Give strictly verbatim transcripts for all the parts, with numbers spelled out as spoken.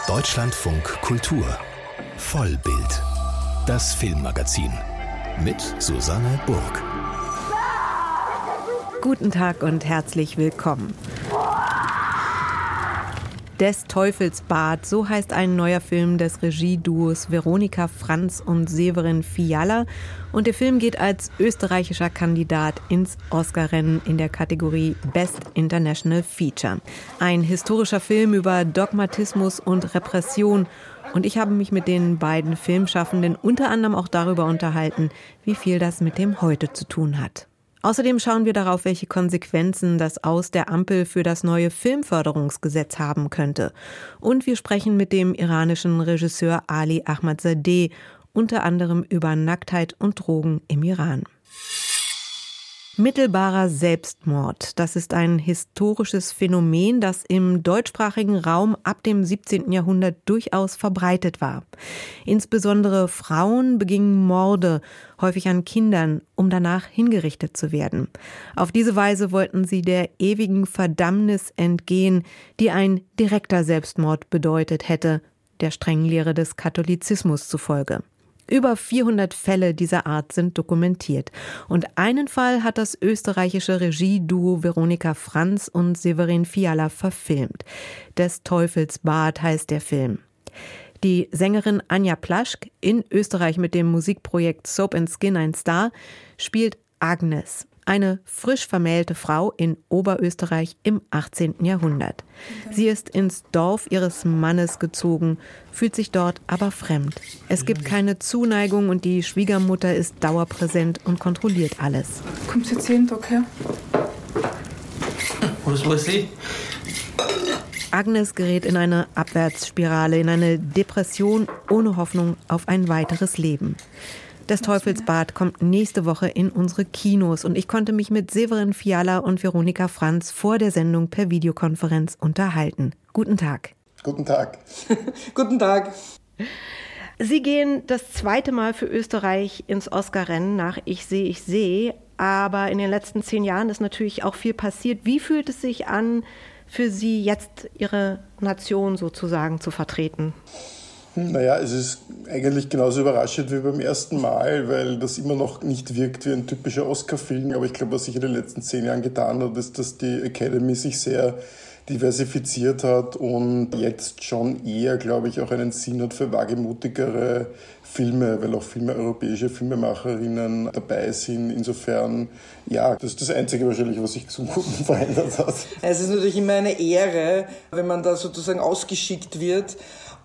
Deutschlandfunk Kultur Vollbild, das Filmmagazin mit Susanne Burg. Guten Tag und herzlich willkommen. Des Teufels Bad, so heißt ein neuer Film des Regieduos Veronika Franz und Severin Fiala. Und der Film geht als österreichischer Kandidat ins Oscar-Rennen in der Kategorie Best International Feature. Ein historischer Film über Dogmatismus und Repression. Und ich habe mich mit den beiden Filmschaffenden unter anderem auch darüber unterhalten, wie viel das mit dem Heute zu tun hat. Außerdem schauen wir darauf, welche Konsequenzen das Aus der Ampel für das neue Filmförderungsgesetz haben könnte. Und wir sprechen mit dem iranischen Regisseur Ali Ahmadzadeh, unter anderem über Nacktheit und Drogen im Iran. Mittelbarer Selbstmord, das ist ein historisches Phänomen, das im deutschsprachigen Raum ab dem siebzehnten Jahrhundert durchaus verbreitet war. Insbesondere Frauen begingen Morde, häufig an Kindern, um danach hingerichtet zu werden. Auf diese Weise wollten sie der ewigen Verdammnis entgehen, die ein direkter Selbstmord bedeutet hätte, der strengen Lehre des Katholizismus zufolge. Über vierhundert Fälle dieser Art sind dokumentiert. Und einen Fall hat das österreichische Regieduo Veronika Franz und Severin Fiala verfilmt. Des Teufels Bad heißt der Film. Die Sängerin Anja Plaschk, in Österreich mit dem Musikprojekt Soap and Skin ein Star, spielt Agnes, eine frisch vermählte Frau in Oberösterreich im achtzehnten Jahrhundert. Sie ist ins Dorf ihres Mannes gezogen, fühlt sich dort aber fremd. Es gibt keine Zuneigung und die Schwiegermutter ist dauerpräsent und kontrolliert alles. Kommt sie jetzt jeden Tag her? Was weiß ich? Agnes gerät in eine Abwärtsspirale, in eine Depression ohne Hoffnung auf ein weiteres Leben. Des Teufels Bad kommt nächste Woche in unsere Kinos und ich konnte mich mit Severin Fiala und Veronika Franz vor der Sendung per Videokonferenz unterhalten. Guten Tag. Guten Tag. Guten Tag. Sie gehen das zweite Mal für Österreich ins Oscar-Rennen nach Ich sehe, ich sehe. Aber in den letzten zehn Jahren ist natürlich auch viel passiert. Wie fühlt es sich an, für Sie jetzt Ihre Nation sozusagen zu vertreten? Naja, es ist eigentlich genauso überraschend wie beim ersten Mal, weil das immer noch nicht wirkt wie ein typischer Oscar-Film. Aber ich glaube, was sich in den letzten zehn Jahren getan hat, ist, dass die Academy sich sehr diversifiziert hat und jetzt schon eher, glaube ich, auch einen Sinn hat für wagemutigere Filme, weil auch viele europäische Filmemacherinnen dabei sind. Insofern, ja, das ist das Einzige wahrscheinlich, was sich zum Guten verändert hat. Es ist natürlich immer eine Ehre, wenn man da sozusagen ausgeschickt wird.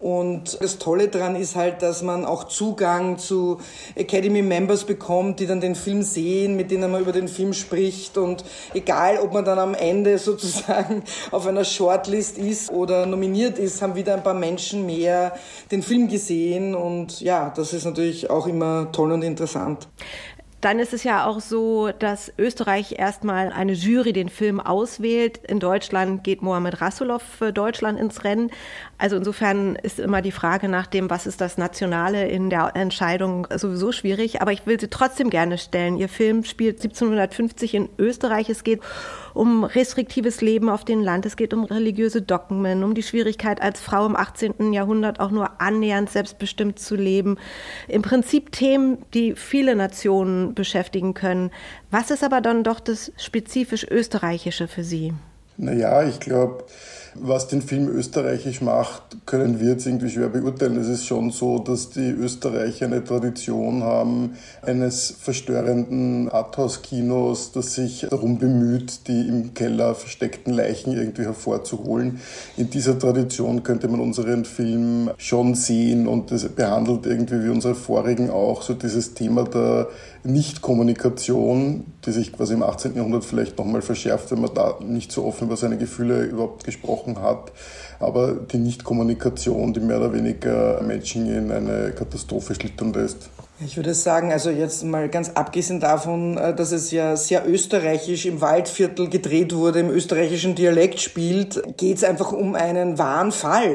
Und das Tolle daran ist halt, dass man auch Zugang zu Academy-Members bekommt, die dann den Film sehen, mit denen man über den Film spricht. Und egal, ob man dann am Ende sozusagen auf einer Shortlist ist oder nominiert ist, haben wieder ein paar Menschen mehr den Film gesehen. Und ja, das ist natürlich auch immer toll und interessant. Dann ist es ja auch so, dass Österreich erstmal eine Jury den Film auswählt. In Deutschland geht Mohamed Rasoulof für Deutschland ins Rennen. Also insofern ist immer die Frage nach dem, was ist das Nationale in der Entscheidung, sowieso schwierig. Aber ich will sie trotzdem gerne stellen. Ihr Film spielt siebzehnhundertfünfzig in Österreich. Es geht um restriktives Leben auf dem Land. Es geht um religiöse Dogmen, um die Schwierigkeit, als Frau im achtzehnten Jahrhundert auch nur annähernd selbstbestimmt zu leben. Im Prinzip Themen, die viele Nationen beschäftigen können. Was ist aber dann doch das spezifisch Österreichische für Sie? Naja, ich glaube, was den Film österreichisch macht, können wir jetzt irgendwie schwer beurteilen. Es ist schon so, dass die Österreicher eine Tradition haben eines verstörenden Arthouse-Kinos, das sich darum bemüht, die im Keller versteckten Leichen irgendwie hervorzuholen. In dieser Tradition könnte man unseren Film schon sehen und das behandelt irgendwie wie unsere vorigen auch so dieses Thema der Nichtkommunikation, die sich quasi im achtzehnten Jahrhundert vielleicht nochmal verschärft, wenn man da nicht so offen über seine Gefühle überhaupt gesprochen hat. Aber die Nichtkommunikation, die mehr oder weniger Menschen in eine Katastrophe schlittern lässt. Ich würde sagen, also jetzt mal ganz abgesehen davon, dass es ja sehr österreichisch im Waldviertel gedreht wurde, im österreichischen Dialekt spielt, geht es einfach um einen wahren Fall.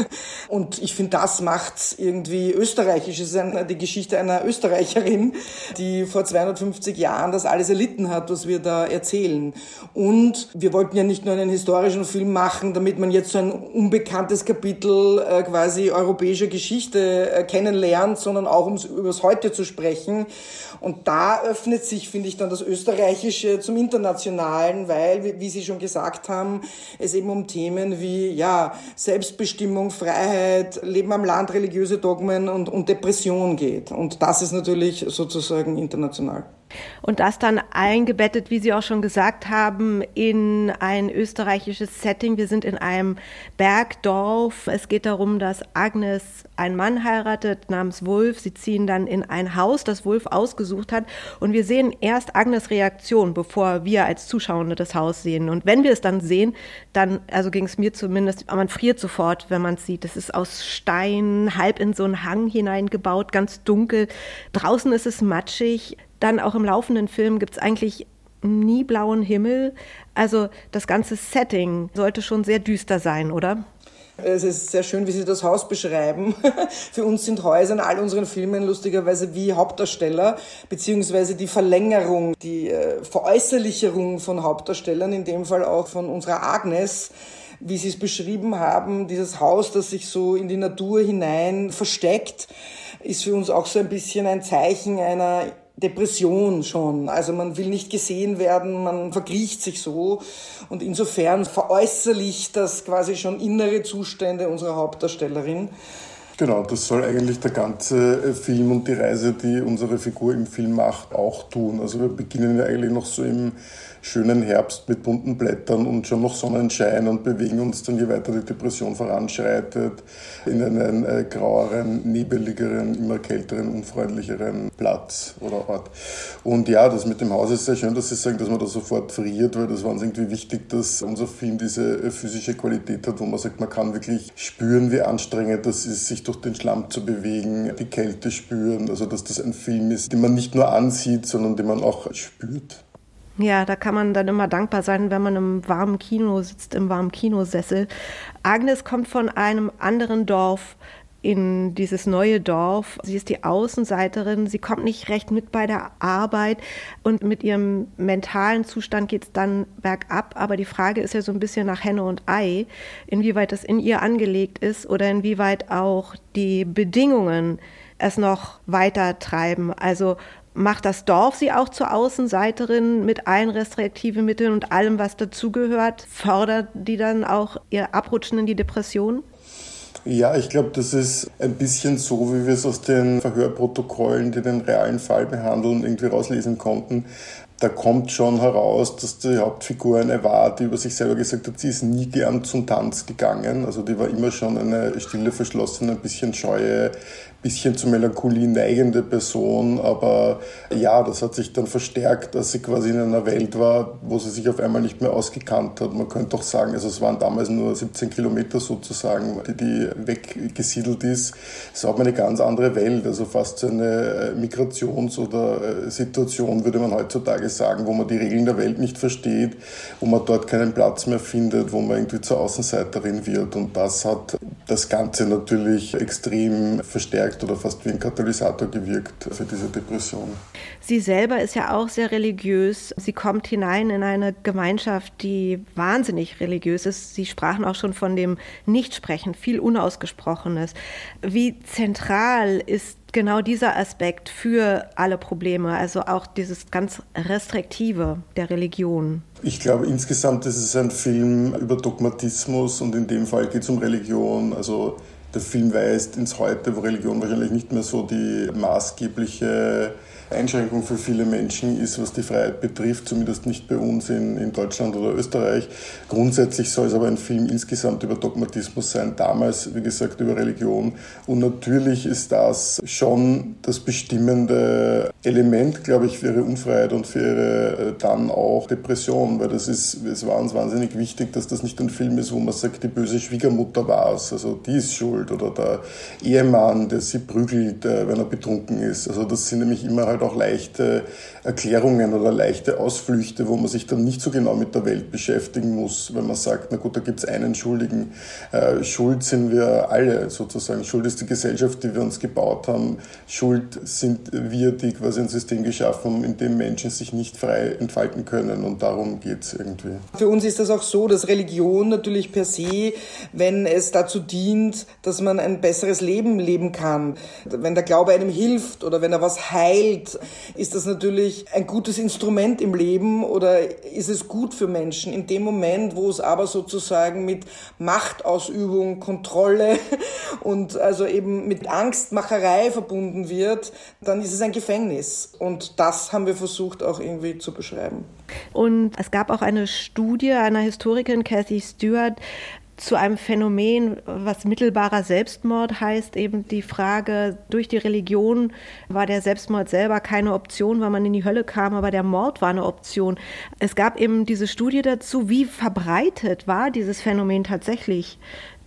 Und ich finde, das macht's irgendwie österreichisch. Es ist eine, die Geschichte einer Österreicherin, die vor zweihundertfünfzig Jahren das alles erlitten hat, was wir da erzählen. Und wir wollten ja nicht nur einen historischen Film machen, damit man jetzt so ein unbekanntes Kapitel äh, quasi europäischer Geschichte äh, kennenlernt, sondern auch um über das Heute zu sprechen. Und da öffnet sich, finde ich, dann das Österreichische zum Internationalen, weil, wie, wie Sie schon gesagt haben, es eben um Themen wie ja Selbstbestimmung, Freiheit, Leben am Land, religiöse Dogmen und, und Depression geht. Und das ist natürlich sozusagen international. Und das dann eingebettet, wie Sie auch schon gesagt haben, in ein österreichisches Setting. Wir sind in einem Bergdorf. Es geht darum, dass Agnes einen Mann heiratet namens Wulf. Sie ziehen dann in ein Haus, das Wulf ausgesucht hat. Und wir sehen erst Agnes' Reaktion, bevor wir als Zuschauende das Haus sehen. Und wenn wir es dann sehen, dann, also ging es mir zumindest, man friert sofort, wenn man es sieht. Es ist aus Stein, halb in so einen Hang hineingebaut, ganz dunkel. Draußen ist es matschig. Dann auch im laufenden Film gibt es eigentlich nie blauen Himmel. Also das ganze Setting sollte schon sehr düster sein, oder? Es ist sehr schön, wie Sie das Haus beschreiben. Für uns sind Häuser in all unseren Filmen lustigerweise wie Hauptdarsteller, beziehungsweise die Verlängerung, die äh, Veräußerlicherung von Hauptdarstellern, in dem Fall auch von unserer Agnes. Wie Sie es beschrieben haben, dieses Haus, das sich so in die Natur hinein versteckt, ist für uns auch so ein bisschen ein Zeichen einer Depression schon. Also man will nicht gesehen werden, man verkriecht sich so. Und insofern veräußerlicht das quasi schon innere Zustände unserer Hauptdarstellerin. Genau, das soll eigentlich der ganze Film und die Reise, die unsere Figur im Film macht, auch tun. Also wir beginnen ja eigentlich noch so im schönen Herbst mit bunten Blättern und schon noch Sonnenschein und bewegen uns dann, je weiter die Depression voranschreitet, in einen äh, graueren, nebeligeren, immer kälteren, unfreundlicheren Platz oder Ort. Und ja, das mit dem Haus ist sehr schön, dass Sie sagen, dass man da sofort friert, weil das war uns irgendwie wichtig, dass unser Film diese äh, physische Qualität hat, wo man sagt, man kann wirklich spüren, wie anstrengend das ist, sich durch den Schlamm zu bewegen, die Kälte spüren, also dass das ein Film ist, den man nicht nur ansieht, sondern den man auch spürt. Ja, da kann man dann immer dankbar sein, wenn man im warmen Kino sitzt, im warmen Kinosessel. Agnes kommt von einem anderen Dorf in dieses neue Dorf. Sie ist die Außenseiterin, sie kommt nicht recht mit bei der Arbeit und mit ihrem mentalen Zustand geht es dann bergab. Aber die Frage ist ja so ein bisschen nach Henne und Ei, inwieweit das in ihr angelegt ist oder inwieweit auch die Bedingungen es noch weiter treiben. Also macht das Dorf sie auch zur Außenseiterin mit allen restriktiven Mitteln und allem, was dazugehört? Fördert die dann auch ihr Abrutschen in die Depression? Ja, ich glaube, das ist ein bisschen so, wie wir es aus den Verhörprotokollen, die den realen Fall behandeln, irgendwie rauslesen konnten. Da kommt schon heraus, dass die Hauptfigur eine war, die über sich selber gesagt hat, sie ist nie gern zum Tanz gegangen. Also die war immer schon eine stille, verschlossene, ein bisschen scheue, bisschen zur Melancholie neigende Person, aber ja, das hat sich dann verstärkt, als sie quasi in einer Welt war, wo sie sich auf einmal nicht mehr ausgekannt hat. Man könnte auch sagen, also es waren damals nur siebzehn Kilometer sozusagen, die, die weggesiedelt ist. Es war eine ganz andere Welt, also fast so eine Migrations- oder Situation, würde man heutzutage sagen, wo man die Regeln der Welt nicht versteht, wo man dort keinen Platz mehr findet, wo man irgendwie zur Außenseiterin wird. Und das hat das Ganze natürlich extrem verstärkt oder fast wie ein Katalysator gewirkt für diese Depression. Sie selber ist ja auch sehr religiös. Sie kommt hinein in eine Gemeinschaft, die wahnsinnig religiös ist. Sie sprachen auch schon von dem Nichtsprechen, viel Unausgesprochenes. Wie zentral ist genau dieser Aspekt für alle Probleme, also auch dieses ganz Restriktive der Religion? Ich glaube, insgesamt ist es ein Film über Dogmatismus und in dem Fall geht es um Religion. Also der Film weist ins Heute, wo Religion wahrscheinlich nicht mehr so die maßgebliche Einschränkung für viele Menschen ist, was die Freiheit betrifft, zumindest nicht bei uns in, in Deutschland oder Österreich. Grundsätzlich soll es aber ein Film insgesamt über Dogmatismus sein, damals, wie gesagt, über Religion. Und natürlich ist das schon das bestimmende Element, glaube ich, für ihre Unfreiheit und für ihre dann auch Depression, weil das ist, es war uns wahnsinnig wichtig, dass das nicht ein Film ist, wo man sagt, die böse Schwiegermutter war es, also die ist schuld, schuld oder der Ehemann, der sie prügelt, wenn er betrunken ist. Also das sind nämlich immer halt auch leichte Erklärungen oder leichte Ausflüchte, wo man sich dann nicht so genau mit der Welt beschäftigen muss, wenn man sagt, na gut, da gibt es einen Schuldigen. Äh, Schuld sind wir alle sozusagen. Schuld ist die Gesellschaft, die wir uns gebaut haben. Schuld sind wir, die quasi ein System geschaffen haben, in dem Menschen sich nicht frei entfalten können. Und darum geht es irgendwie. Für uns ist das auch so, dass Religion natürlich per se, wenn es dazu dient, dass man ein besseres Leben leben kann, wenn der Glaube einem hilft oder wenn er was heilt, ist das natürlich ein gutes Instrument im Leben oder ist es gut für Menschen. In dem Moment, wo es aber sozusagen mit Machtausübung, Kontrolle und also eben mit Angstmacherei verbunden wird, dann ist es ein Gefängnis. Und das haben wir versucht auch irgendwie zu beschreiben. Und es gab auch eine Studie einer Historikerin, Cathy Stewart, zu einem Phänomen, was mittelbarer Selbstmord heißt, eben die Frage, durch die Religion war der Selbstmord selber keine Option, weil man in die Hölle kam, aber der Mord war eine Option. Es gab eben diese Studie dazu, wie verbreitet war dieses Phänomen tatsächlich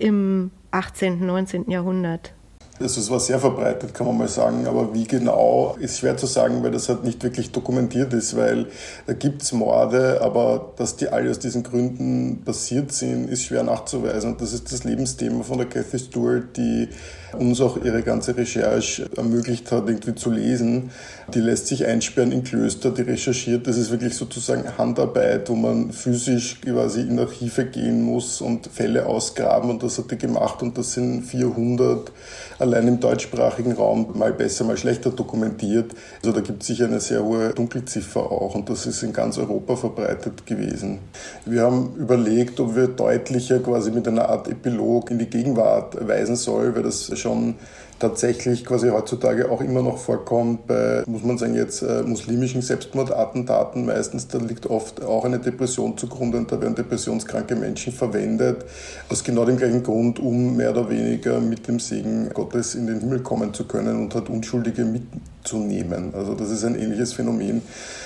im achtzehnten, neunzehnten Jahrhundert. Also es war sehr verbreitet, kann man mal sagen, aber wie genau, ist schwer zu sagen, weil das halt nicht wirklich dokumentiert ist, weil da gibt es Morde, aber dass die alle aus diesen Gründen passiert sind, ist schwer nachzuweisen. Und das ist das Lebensthema von der Cathy Stewart, die uns auch ihre ganze Recherche ermöglicht hat, irgendwie zu lesen. Die lässt sich einsperren in Klöster, die recherchiert. Das ist wirklich sozusagen Handarbeit, wo man physisch quasi in Archive gehen muss und Fälle ausgraben. Und das hat die gemacht und das sind vierhundert allein im deutschsprachigen Raum, mal besser, mal schlechter dokumentiert. Also da gibt es sicher eine sehr hohe Dunkelziffer auch und das ist in ganz Europa verbreitet gewesen. Wir haben überlegt, ob wir deutlicher quasi mit einer Art Epilog in die Gegenwart weisen sollen, weil das schon tatsächlich quasi heutzutage auch immer noch vorkommt bei, muss man sagen, jetzt äh, muslimischen Selbstmordattentaten. Meistens, da liegt oft auch eine Depression zugrunde und da werden depressionskranke Menschen verwendet, aus genau dem gleichen Grund, um mehr oder weniger mit dem Segen Gottes in den Himmel kommen zu können und halt Unschuldige mitzunehmen. Also das ist ein ähnliches Phänomen.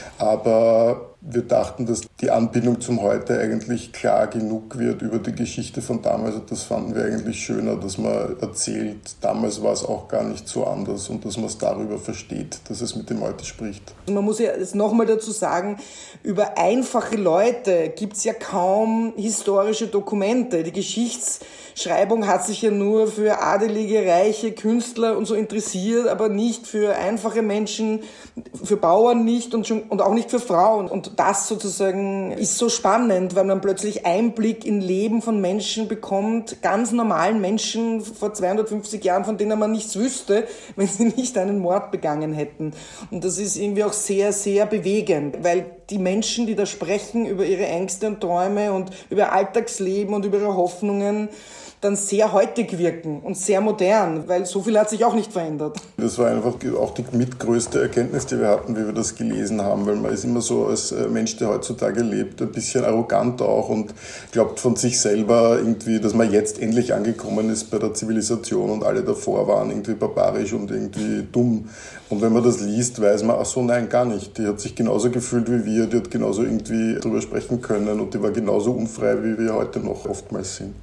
Aber wir dachten, dass die Anbindung zum Heute eigentlich klar genug wird über die Geschichte von damals. Und das fanden wir eigentlich schöner, dass man erzählt, damals war es auch gar nicht so anders und dass man es darüber versteht, dass es mit dem Heute spricht. Man muss ja jetzt nochmal dazu sagen, über einfache Leute gibt es ja kaum historische Dokumente. Die Geschichtsschreibung hat sich ja nur für adelige, reiche Künstler und so interessiert, aber nicht für einfache Menschen, für Bauern nicht und, schon, und auch nicht für Frauen. Und das sozusagen ist so spannend, weil man plötzlich Einblick in Leben von Menschen bekommt, ganz normalen Menschen vor zweihundertfünfzig Jahren, von denen man nichts wüsste, wenn sie nicht einen Mord begangen hätten. Und das ist irgendwie auch sehr, sehr bewegend, weil die Menschen, die da sprechen über ihre Ängste und Träume und über Alltagsleben und über ihre Hoffnungen, dann sehr heutig wirken und sehr modern, weil so viel hat sich auch nicht verändert. Das war einfach auch die mitgrößte Erkenntnis, die wir hatten, wie wir das gelesen haben, weil man ist immer so als Mensch, der heutzutage lebt, ein bisschen arrogant auch und glaubt von sich selber irgendwie, dass man jetzt endlich angekommen ist bei der Zivilisation und alle davor waren irgendwie barbarisch und irgendwie dumm. Und wenn man das liest, weiß man, ach so, nein, gar nicht. Die hat sich genauso gefühlt wie wir, die hat genauso irgendwie drüber sprechen können und die war genauso unfrei, wie wir heute noch oftmals sind.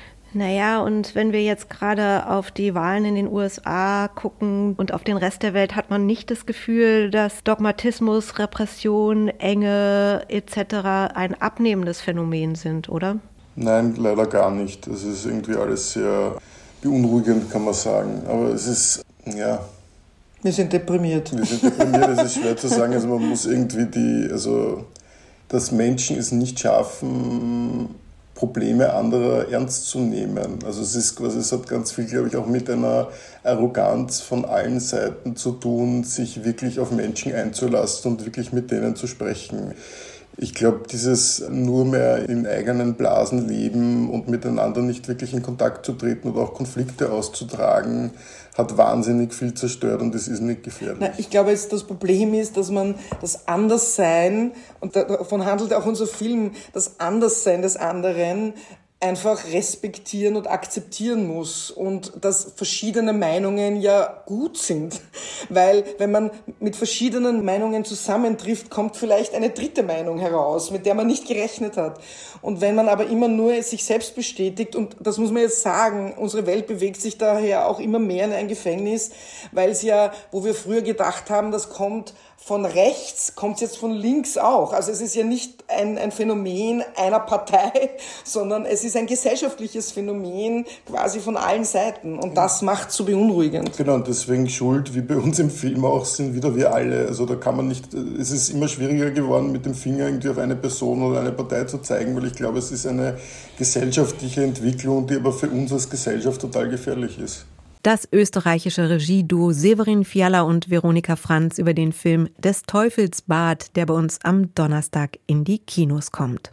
Naja, und wenn wir jetzt gerade auf die Wahlen in den U S A gucken und auf den Rest der Welt, hat man nicht das Gefühl, dass Dogmatismus, Repression, Enge et cetera ein abnehmendes Phänomen sind, oder? Nein, leider gar nicht. Das ist irgendwie alles sehr beunruhigend, kann man sagen. Aber es ist, ja... Wir sind deprimiert. Wir sind deprimiert, es ist schwer zu sagen. Also man muss irgendwie die, also dass Menschen es nicht schaffen, Probleme anderer ernst zu nehmen. Also es ist quasi, es hat ganz viel, glaube ich, auch mit einer Arroganz von allen Seiten zu tun, sich wirklich auf Menschen einzulassen und wirklich mit denen zu sprechen. Ich glaube, dieses nur mehr in eigenen Blasen leben und miteinander nicht wirklich in Kontakt zu treten oder auch Konflikte auszutragen, hat wahnsinnig viel zerstört und das ist nicht gefährlich. Na, ich glaube, jetzt das Problem ist, dass man das Anderssein, und davon handelt auch unser Film, das Anderssein des anderen, einfach respektieren und akzeptieren muss und dass verschiedene Meinungen ja gut sind, weil wenn man mit verschiedenen Meinungen zusammentrifft, kommt vielleicht eine dritte Meinung heraus, mit der man nicht gerechnet hat. Und wenn man aber immer nur sich selbst bestätigt, und das muss man jetzt sagen, unsere Welt bewegt sich daher auch immer mehr in ein Gefängnis, weil es ja, wo wir früher gedacht haben, das kommt von rechts, kommt es jetzt von links auch. Also es ist ja nicht ein, ein Phänomen einer Partei, sondern es ist ein gesellschaftliches Phänomen quasi von allen Seiten. Und das macht es so beunruhigend. Genau, und deswegen schuld, wie bei uns im Film auch, sind wieder wir alle. Also da kann man nicht, es ist immer schwieriger geworden, mit dem Finger irgendwie auf eine Person oder eine Partei zu zeigen, weil ich glaube, es ist eine gesellschaftliche Entwicklung, die aber für uns als Gesellschaft total gefährlich ist. Das österreichische Regieduo Severin Fiala und Veronika Franz über den Film Des Teufels Bad, der bei uns am Donnerstag in die Kinos kommt.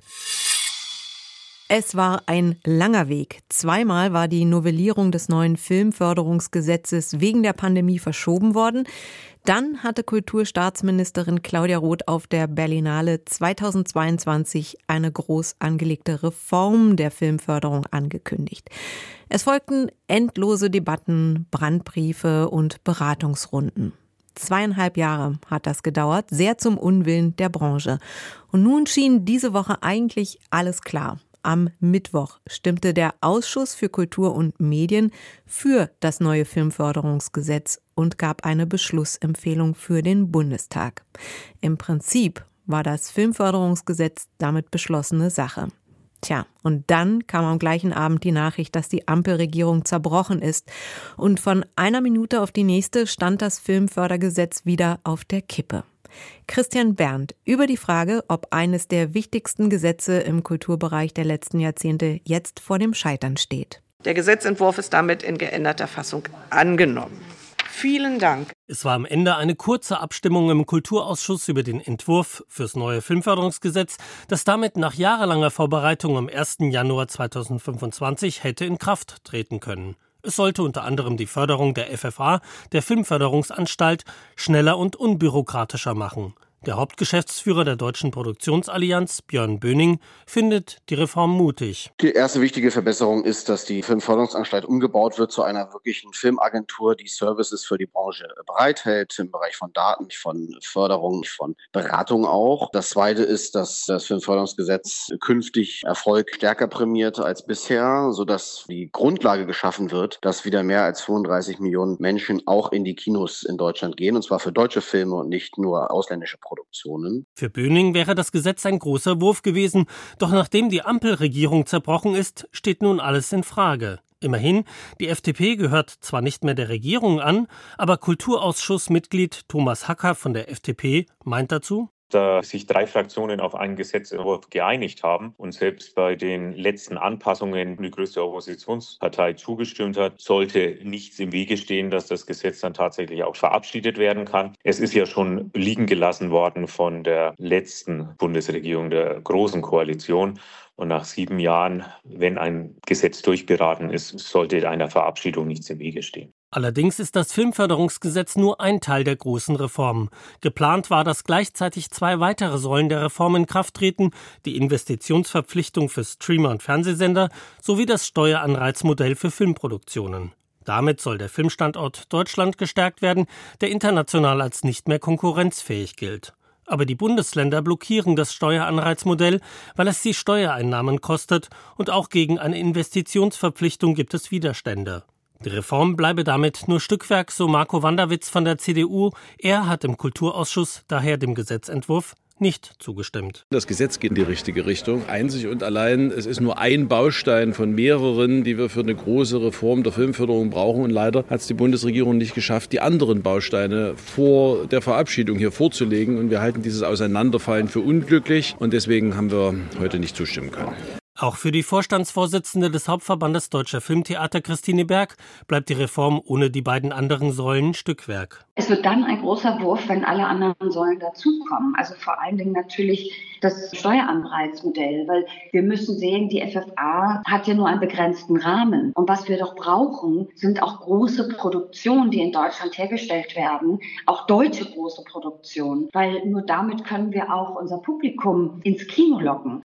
Es war ein langer Weg. Zweimal war die Novellierung des neuen Filmförderungsgesetzes wegen der Pandemie verschoben worden. Dann hatte Kulturstaatsministerin Claudia Roth auf der Berlinale zweitausendzweiundzwanzig eine groß angelegte Reform der Filmförderung angekündigt. Es folgten endlose Debatten, Brandbriefe und Beratungsrunden. Zweieinhalb Jahre hat das gedauert, sehr zum Unwillen der Branche. Und nun schien diese Woche eigentlich alles klar. Am Mittwoch stimmte der Ausschuss für Kultur und Medien für das neue Filmförderungsgesetz und gab eine Beschlussempfehlung für den Bundestag. Im Prinzip war das Filmförderungsgesetz damit beschlossene Sache. Tja, und dann kam am gleichen Abend die Nachricht, dass die Ampelregierung zerbrochen ist. Und von einer Minute auf die nächste stand das Filmfördergesetz wieder auf der Kippe. Christian Berndt über die Frage, ob eines der wichtigsten Gesetze im Kulturbereich der letzten Jahrzehnte jetzt vor dem Scheitern steht. Der Gesetzentwurf ist damit in geänderter Fassung angenommen. Vielen Dank. Es war am Ende eine kurze Abstimmung im Kulturausschuss über den Entwurf fürs neue Filmförderungsgesetz, das damit nach jahrelanger Vorbereitung am ersten Januar zweitausendfünfundzwanzig hätte in Kraft treten können. Es sollte unter anderem die Förderung der F F A, der Filmförderungsanstalt, schneller und unbürokratischer machen. Der Hauptgeschäftsführer der Deutschen Produktionsallianz, Björn Böning, findet die Reform mutig. Die erste wichtige Verbesserung ist, dass die Filmförderungsanstalt umgebaut wird zu einer wirklichen Filmagentur, die Services für die Branche bereithält, im Bereich von Daten, von Förderung, von Beratung auch. Das zweite ist, dass das Filmförderungsgesetz künftig Erfolg stärker prämiert als bisher, sodass die Grundlage geschaffen wird, dass wieder mehr als fünfunddreißig Millionen Menschen auch in die Kinos in Deutschland gehen, und zwar für deutsche Filme und nicht nur ausländische Produktionen. Für Böning wäre das Gesetz ein großer Wurf gewesen, doch nachdem die Ampelregierung zerbrochen ist, steht nun alles in Frage. Immerhin, die F D P gehört zwar nicht mehr der Regierung an, aber Kulturausschussmitglied Thomas Hacker von der F D P meint dazu: Da sich drei Fraktionen auf einen Gesetzentwurf geeinigt haben und selbst bei den letzten Anpassungen die größte Oppositionspartei zugestimmt hat, sollte nichts im Wege stehen, dass das Gesetz dann tatsächlich auch verabschiedet werden kann. Es ist ja schon liegen gelassen worden von der letzten Bundesregierung, der Großen Koalition. Und nach sieben Jahren, wenn ein Gesetz durchberaten ist, sollte einer Verabschiedung nichts im Wege stehen. Allerdings ist das Filmförderungsgesetz nur ein Teil der großen Reformen. Geplant war, dass gleichzeitig zwei weitere Säulen der Reform in Kraft treten, die Investitionsverpflichtung für Streamer und Fernsehsender sowie das Steueranreizmodell für Filmproduktionen. Damit soll der Filmstandort Deutschland gestärkt werden, der international als nicht mehr konkurrenzfähig gilt. Aber die Bundesländer blockieren das Steueranreizmodell, weil es sie Steuereinnahmen kostet, und auch gegen eine Investitionsverpflichtung gibt es Widerstände. Die Reform bleibe damit nur Stückwerk, so Marco Wanderwitz von der C D U. Er hat im Kulturausschuss daher dem Gesetzentwurf nicht zugestimmt. Das Gesetz geht in die richtige Richtung. Einzig und allein, es ist nur ein Baustein von mehreren, die wir für eine große Reform der Filmförderung brauchen. Und leider hat es die Bundesregierung nicht geschafft, die anderen Bausteine vor der Verabschiedung hier vorzulegen. Und wir halten dieses Auseinanderfallen für unglücklich. Und deswegen haben wir heute nicht zustimmen können. Auch für die Vorstandsvorsitzende des Hauptverbandes Deutscher Filmtheater, Christine Berg, bleibt die Reform ohne die beiden anderen Säulen Stückwerk. Es wird dann ein großer Wurf, wenn alle anderen Säulen dazukommen. Also vor allen Dingen natürlich das Steueranreizmodell, weil wir müssen sehen, die F F A hat ja nur einen begrenzten Rahmen. Und was wir doch brauchen, sind auch große Produktionen, die in Deutschland hergestellt werden, auch deutsche große Produktionen, weil nur damit können wir auch unser Publikum ins Kino locken.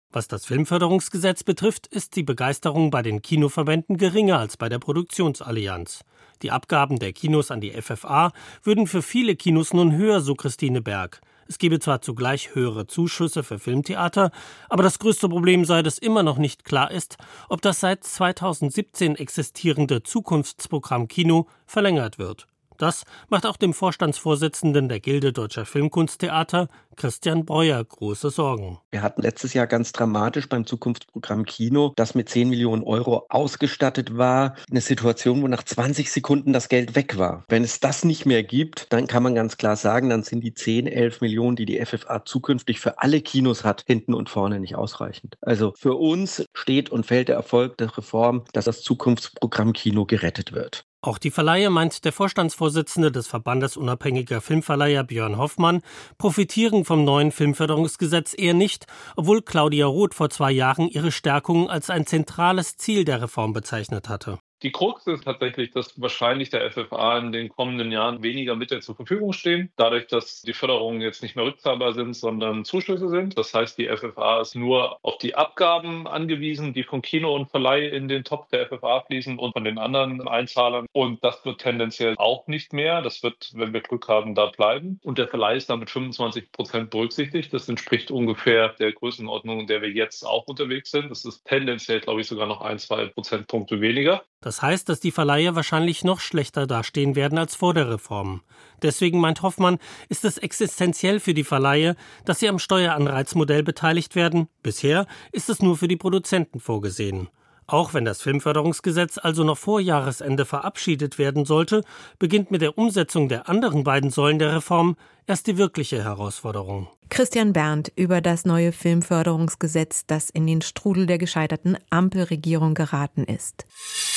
Was das Filmförderungsgesetz betrifft, ist die Begeisterung bei den Kinoverbänden geringer als bei der Produktionsallianz. Die Abgaben der Kinos an die F F A würden für viele Kinos nun höher, so Christine Berg. Es gebe zwar zugleich höhere Zuschüsse für Filmtheater, aber das größte Problem sei, dass immer noch nicht klar ist, ob das seit zweitausendsiebzehn existierende Zukunftsprogramm Kino verlängert wird. Das macht auch dem Vorstandsvorsitzenden der Gilde Deutscher Filmkunsttheater, Christian Breuer, große Sorgen. Wir hatten letztes Jahr ganz dramatisch beim Zukunftsprogramm Kino, das mit zehn Millionen Euro ausgestattet war, eine Situation, wo nach zwanzig Sekunden das Geld weg war. Wenn es das nicht mehr gibt, dann kann man ganz klar sagen, dann sind die zehn, elf Millionen, die die F F A zukünftig für alle Kinos hat, hinten und vorne nicht ausreichend. Also für uns steht und fällt der Erfolg der Reform, dass das Zukunftsprogramm Kino gerettet wird. Auch die Verleiher, meint der Vorstandsvorsitzende des Verbandes unabhängiger Filmverleiher Björn Hoffmann, profitieren vom neuen Filmförderungsgesetz eher nicht, obwohl Claudia Roth vor zwei Jahren ihre Stärkung als ein zentrales Ziel der Reform bezeichnet hatte. Die Krux ist tatsächlich, dass wahrscheinlich der F F A in den kommenden Jahren weniger Mittel zur Verfügung stehen, dadurch, dass die Förderungen jetzt nicht mehr rückzahlbar sind, sondern Zuschüsse sind. Das heißt, die F F A ist nur auf die Abgaben angewiesen, die von Kino und Verleih in den Topf der F F A fließen und von den anderen Einzahlern. Und das wird tendenziell auch nicht mehr. Das wird, wenn wir Glück haben, da bleiben. Und der Verleih ist damit fünfundzwanzig Prozent berücksichtigt. Das entspricht ungefähr der Größenordnung, in der wir jetzt auch unterwegs sind. Das ist tendenziell, glaube ich, sogar noch ein, zwei Prozentpunkte weniger. Das heißt, dass die Verleiher wahrscheinlich noch schlechter dastehen werden als vor der Reform. Deswegen, meint Hoffmann, ist es existenziell für die Verleiher, dass sie am Steueranreizmodell beteiligt werden. Bisher ist es nur für die Produzenten vorgesehen. Auch wenn das Filmförderungsgesetz also noch vor Jahresende verabschiedet werden sollte, beginnt mit der Umsetzung der anderen beiden Säulen der Reform erst die wirkliche Herausforderung. Christian Berndt über das neue Filmförderungsgesetz, das in den Strudel der gescheiterten Ampelregierung geraten ist.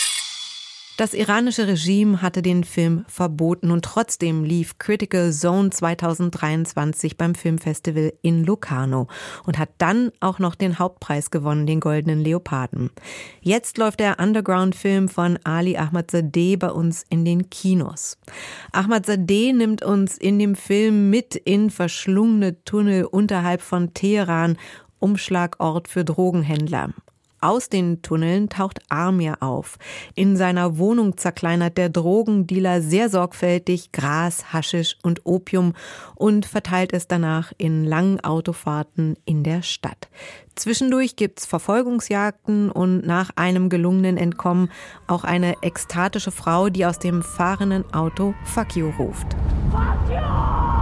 Das iranische Regime hatte den Film verboten und trotzdem lief Critical Zone zweitausenddreiundzwanzig beim Filmfestival in Locarno und hat dann auch noch den Hauptpreis gewonnen, den Goldenen Leoparden. Jetzt läuft der Underground-Film von Ali Ahmadzadeh bei uns in den Kinos. Ahmadzadeh nimmt uns in dem Film mit in verschlungene Tunnel unterhalb von Teheran, Umschlagort für Drogenhändler. Aus den Tunneln taucht Amir auf. In seiner Wohnung zerkleinert der Drogendealer sehr sorgfältig Gras, Haschisch und Opium und verteilt es danach in langen Autofahrten in der Stadt. Zwischendurch gibt's Verfolgungsjagden und nach einem gelungenen Entkommen auch eine ekstatische Frau, die aus dem fahrenden Auto Fuck you ruft. Fuck you!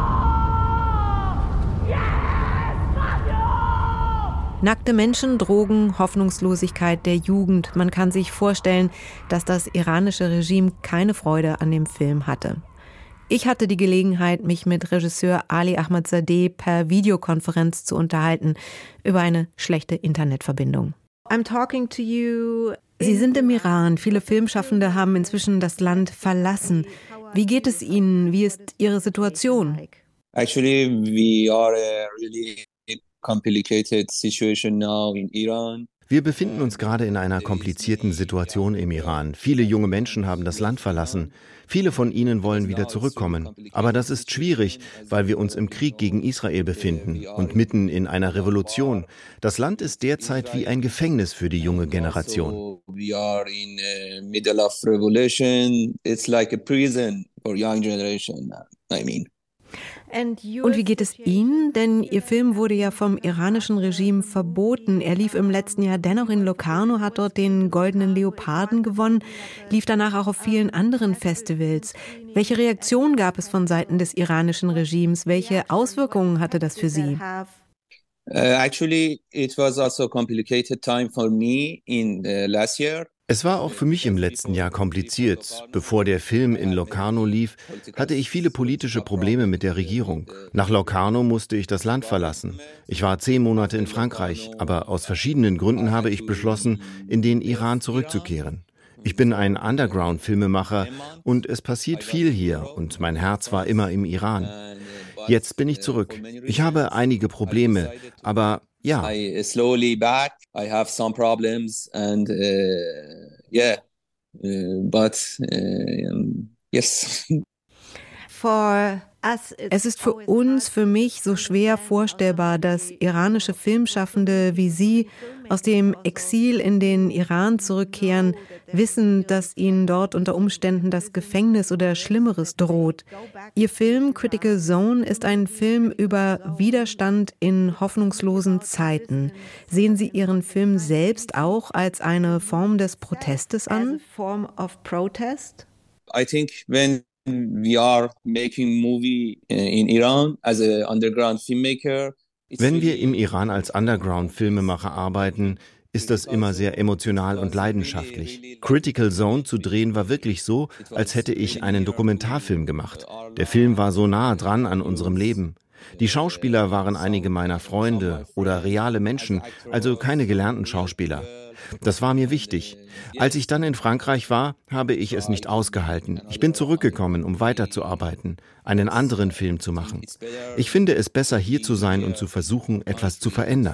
Nackte Menschen, Drogen, Hoffnungslosigkeit der Jugend. Man kann sich vorstellen, dass das iranische Regime keine Freude an dem Film hatte. Ich hatte die Gelegenheit, mich mit Regisseur Ali Ahmadzadeh per Videokonferenz zu unterhalten über eine schlechte Internetverbindung. I'm talking to you. Sie sind im Iran. Viele Filmschaffende haben inzwischen das Land verlassen. Wie geht es Ihnen? Wie ist Ihre Situation? Actually, we are really complicated situation now in Iran. Wir befinden uns gerade in einer komplizierten Situation im Iran. Viele junge Menschen haben das Land verlassen. Viele von ihnen wollen wieder zurückkommen. Aber das ist schwierig, weil wir uns im Krieg gegen Israel befinden und mitten in einer Revolution. Das Land ist derzeit wie ein Gefängnis für die junge Generation. We are in the middle of revolution. It's like a prison for young generation, I mean. Und wie geht es Ihnen? Denn Ihr Film wurde ja vom iranischen Regime verboten. Er lief im letzten Jahr dennoch in Locarno, hat dort den Goldenen Leoparden gewonnen, lief danach auch auf vielen anderen Festivals. Welche Reaktion gab es von Seiten des iranischen Regimes? Welche Auswirkungen hatte das für Sie? Uh, actually, it was also a complicated time for me in the last year. Es war auch für mich im letzten Jahr kompliziert. Bevor der Film in Locarno lief, hatte ich viele politische Probleme mit der Regierung. Nach Locarno musste ich das Land verlassen. Ich war zehn Monate in Frankreich, aber aus verschiedenen Gründen habe ich beschlossen, in den Iran zurückzukehren. Ich bin ein Underground-Filmemacher und es passiert viel hier und mein Herz war immer im Iran. Jetzt bin ich zurück. Ich habe einige Probleme, aber ja. I slowly back. I have some problems and uh, yeah, uh, but uh, um, yes. For Es ist für uns, für mich so schwer vorstellbar, dass iranische Filmschaffende wie Sie aus dem Exil in den Iran zurückkehren, wissen, dass ihnen dort unter Umständen das Gefängnis oder Schlimmeres droht. Ihr Film Critical Zone ist ein Film über Widerstand in hoffnungslosen Zeiten. Sehen Sie Ihren Film selbst auch als eine Form des Protestes an? I think when we are making movie in Iran as a underground filmmaker. Wenn wir im Iran als Underground-Filmemacher arbeiten, ist das immer sehr emotional und leidenschaftlich. Critical Zone zu drehen war wirklich so, als hätte ich einen Dokumentarfilm gemacht. Der Film war so nahe dran an unserem Leben. Die Schauspieler waren einige meiner Freunde oder reale Menschen, also keine gelernten Schauspieler. Das war mir wichtig. Als ich dann in Frankreich war, habe ich es nicht ausgehalten. Ich bin zurückgekommen, um weiterzuarbeiten, einen anderen Film zu machen. Ich finde es besser, hier zu sein und zu versuchen, etwas zu verändern.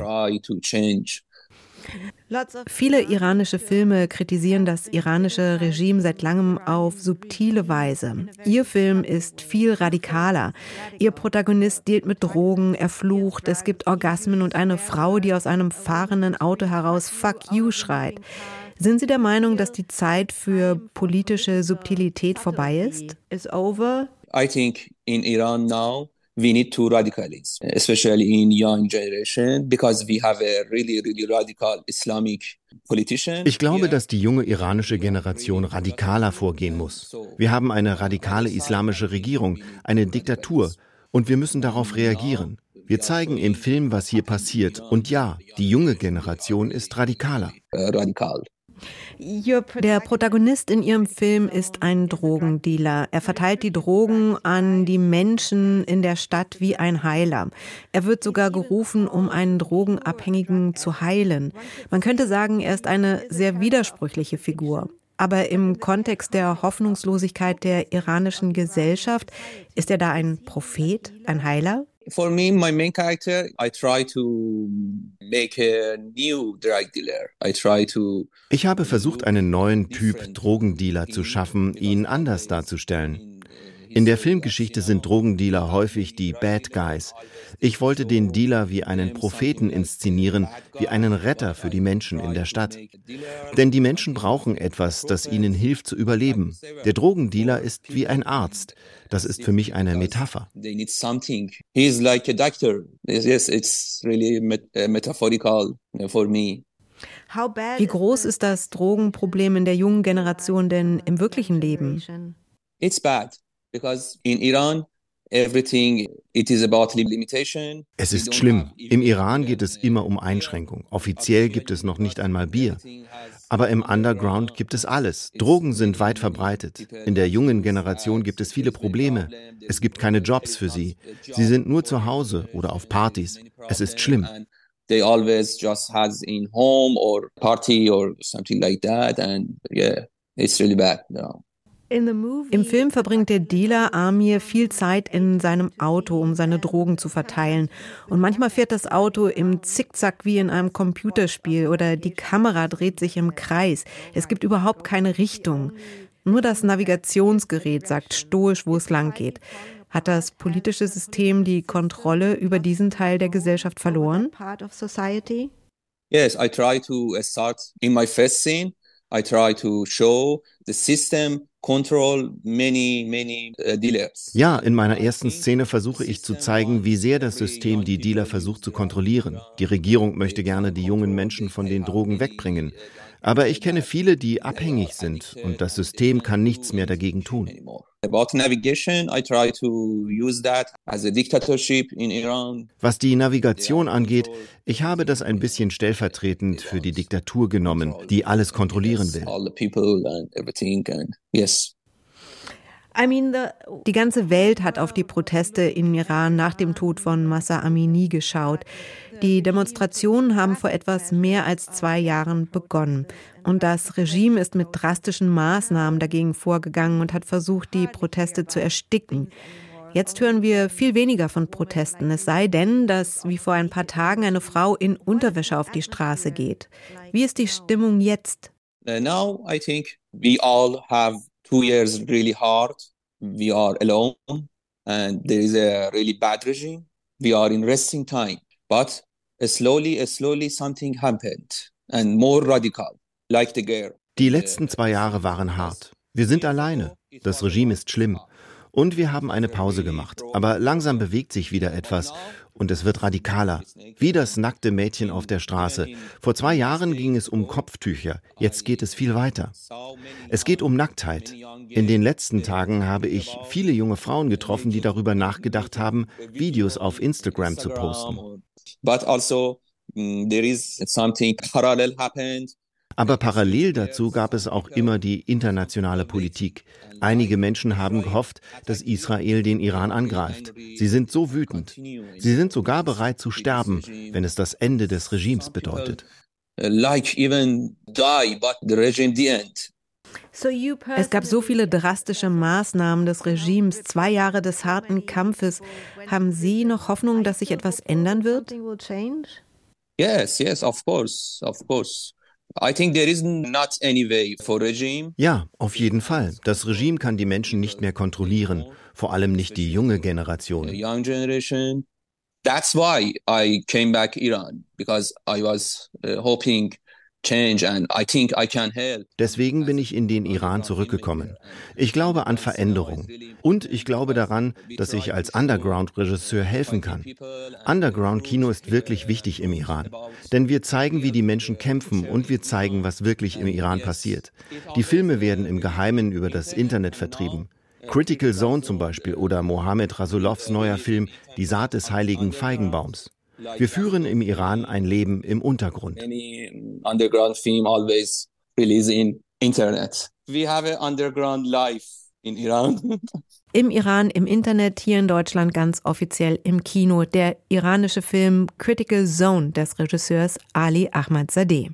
Viele iranische Filme kritisieren das iranische Regime seit langem auf subtile Weise. Ihr Film ist viel radikaler. Ihr Protagonist dealt mit Drogen, er flucht, es gibt Orgasmen und eine Frau, die aus einem fahrenden Auto heraus "Fuck you" schreit. Sind Sie der Meinung, dass die Zeit für politische Subtilität vorbei ist? Is over? I think in Iran now we need to radicalize, especially in young generation, because we have a really, really radical Islamic politician. Ich glaube, dass die junge iranische Generation radikaler vorgehen muss. Wir haben eine radikale islamische Regierung, eine Diktatur, und wir müssen darauf reagieren. Wir zeigen im Film, was hier passiert. Und ja, die junge Generation ist radikaler. Radikal. Der Protagonist in Ihrem Film ist ein Drogendealer. Er verteilt die Drogen an die Menschen in der Stadt wie ein Heiler. Er wird sogar gerufen, um einen Drogenabhängigen zu heilen. Man könnte sagen, er ist eine sehr widersprüchliche Figur. Aber im Kontext der Hoffnungslosigkeit der iranischen Gesellschaft, ist er da ein Prophet, ein Heiler? For me, my main character, I try to make a new drug dealer. I try to. Ich habe versucht, einen neuen Typ Drogendealer zu schaffen, ihn anders darzustellen. In der Filmgeschichte sind Drogendealer häufig die Bad Guys. Ich wollte den Dealer wie einen Propheten inszenieren, wie einen Retter für die Menschen in der Stadt. Denn die Menschen brauchen etwas, das ihnen hilft zu überleben. Der Drogendealer ist wie ein Arzt. Das ist für mich eine Metapher. They need something. He's like a doctor. Yes, it's really metaphorical for me. Wie groß ist das Drogenproblem in der jungen Generation denn im wirklichen Leben? It's bad. Because in Iran, everything, it is about limitation. Es ist schlimm. Im Iran geht es immer um Einschränkung. Offiziell gibt es noch nicht einmal Bier. Aber im Underground gibt es alles. Drogen sind weit verbreitet. In der jungen Generation gibt es viele Probleme. Es gibt keine Jobs für sie. Sie sind nur zu Hause oder auf Partys. Es ist schlimm. They always just has in home or party or something like that. And yeah, it's really bad now. Im Film verbringt der Dealer Amir viel Zeit in seinem Auto, um seine Drogen zu verteilen. Und manchmal fährt das Auto im Zickzack wie in einem Computerspiel oder die Kamera dreht sich im Kreis. Es gibt überhaupt keine Richtung. Nur das Navigationsgerät sagt stoisch, wo es lang geht. Hat das politische System die Kontrolle über diesen Teil der Gesellschaft verloren? Yes, I try to start in my first scene. I try to show the system control many, many uh, dealers. Ja, in meiner ersten Szene versuche ich zu zeigen, wie sehr das System die Dealer versucht zu kontrollieren. Die Regierung möchte gerne die jungen Menschen von den Drogen wegbringen. Aber ich kenne viele, die abhängig sind und das System kann nichts mehr dagegen tun. About navigation, I try to use that as a dictatorship in Iran. Was die Navigation angeht, ich habe das ein bisschen stellvertretend für die Diktatur genommen, die alles kontrollieren will. All the people and everything and yes. I mean, the, die ganze Welt hat auf die Proteste im Iran nach dem Tod von Mahsa Amini geschaut. Die Demonstrationen haben vor etwas mehr als zwei Jahren begonnen. Und das Regime ist mit drastischen Maßnahmen dagegen vorgegangen und hat versucht, die Proteste zu ersticken. Jetzt hören wir viel weniger von Protesten, es sei denn, dass wie vor ein paar Tagen eine Frau in Unterwäsche auf die Straße geht. Wie ist die Stimmung jetzt? Uh, now I think we all have two years really hard. We are alone. and there is a really bad regime. We are in resting time, but slowly, slowly something happened and more radical, like the girl. Die letzten zwei Jahre waren hart. Wir sind alleine. Das Regime ist schlimm. Und wir haben eine Pause gemacht. Aber langsam bewegt sich wieder etwas. Und es wird radikaler. Wie das nackte Mädchen auf der Straße. Vor zwei Jahren ging es um Kopftücher. Jetzt geht es viel weiter. Es geht um Nacktheit. In den letzten Tagen habe ich viele junge Frauen getroffen, die darüber nachgedacht haben, Videos auf Instagram zu posten. But also, there is something parallel happened. Aber parallel dazu gab es auch immer die internationale Politik. Einige Menschen haben gehofft, dass Israel den Iran angreift. Sie sind so wütend. Sie sind sogar bereit zu sterben, wenn es das Ende des Regimes bedeutet. Like even die, but the regime didn't. Es gab so viele drastische Maßnahmen des Regimes, zwei Jahre des harten Kampfes. Haben Sie noch Hoffnung, dass sich etwas ändern wird? Yes, yes, of course, of course. I think there is not any way for regime. Ja, auf jeden Fall. Das Regime kann die Menschen nicht mehr kontrollieren, vor allem nicht die junge Generation. The young generation. That's why I came back Iran, because I was uh, hoping change and I think I can help. Deswegen bin ich in den Iran zurückgekommen. Ich glaube an Veränderung. Und ich glaube daran, dass ich als Underground-Regisseur helfen kann. Underground-Kino ist wirklich wichtig im Iran. Denn wir zeigen, wie die Menschen kämpfen und wir zeigen, was wirklich im Iran passiert. Die Filme werden im Geheimen über das Internet vertrieben. Critical Zone zum Beispiel oder Mohammed Rasulovs neuer Film Die Saat des heiligen Feigenbaums. Wir führen im Iran ein Leben im Untergrund. Any underground film always release in internet. We have an underground life in Iran. Im Iran, im Internet, hier in Deutschland ganz offiziell im Kino. Der iranische Film Critical Zone des Regisseurs Ali Ahmadzadeh.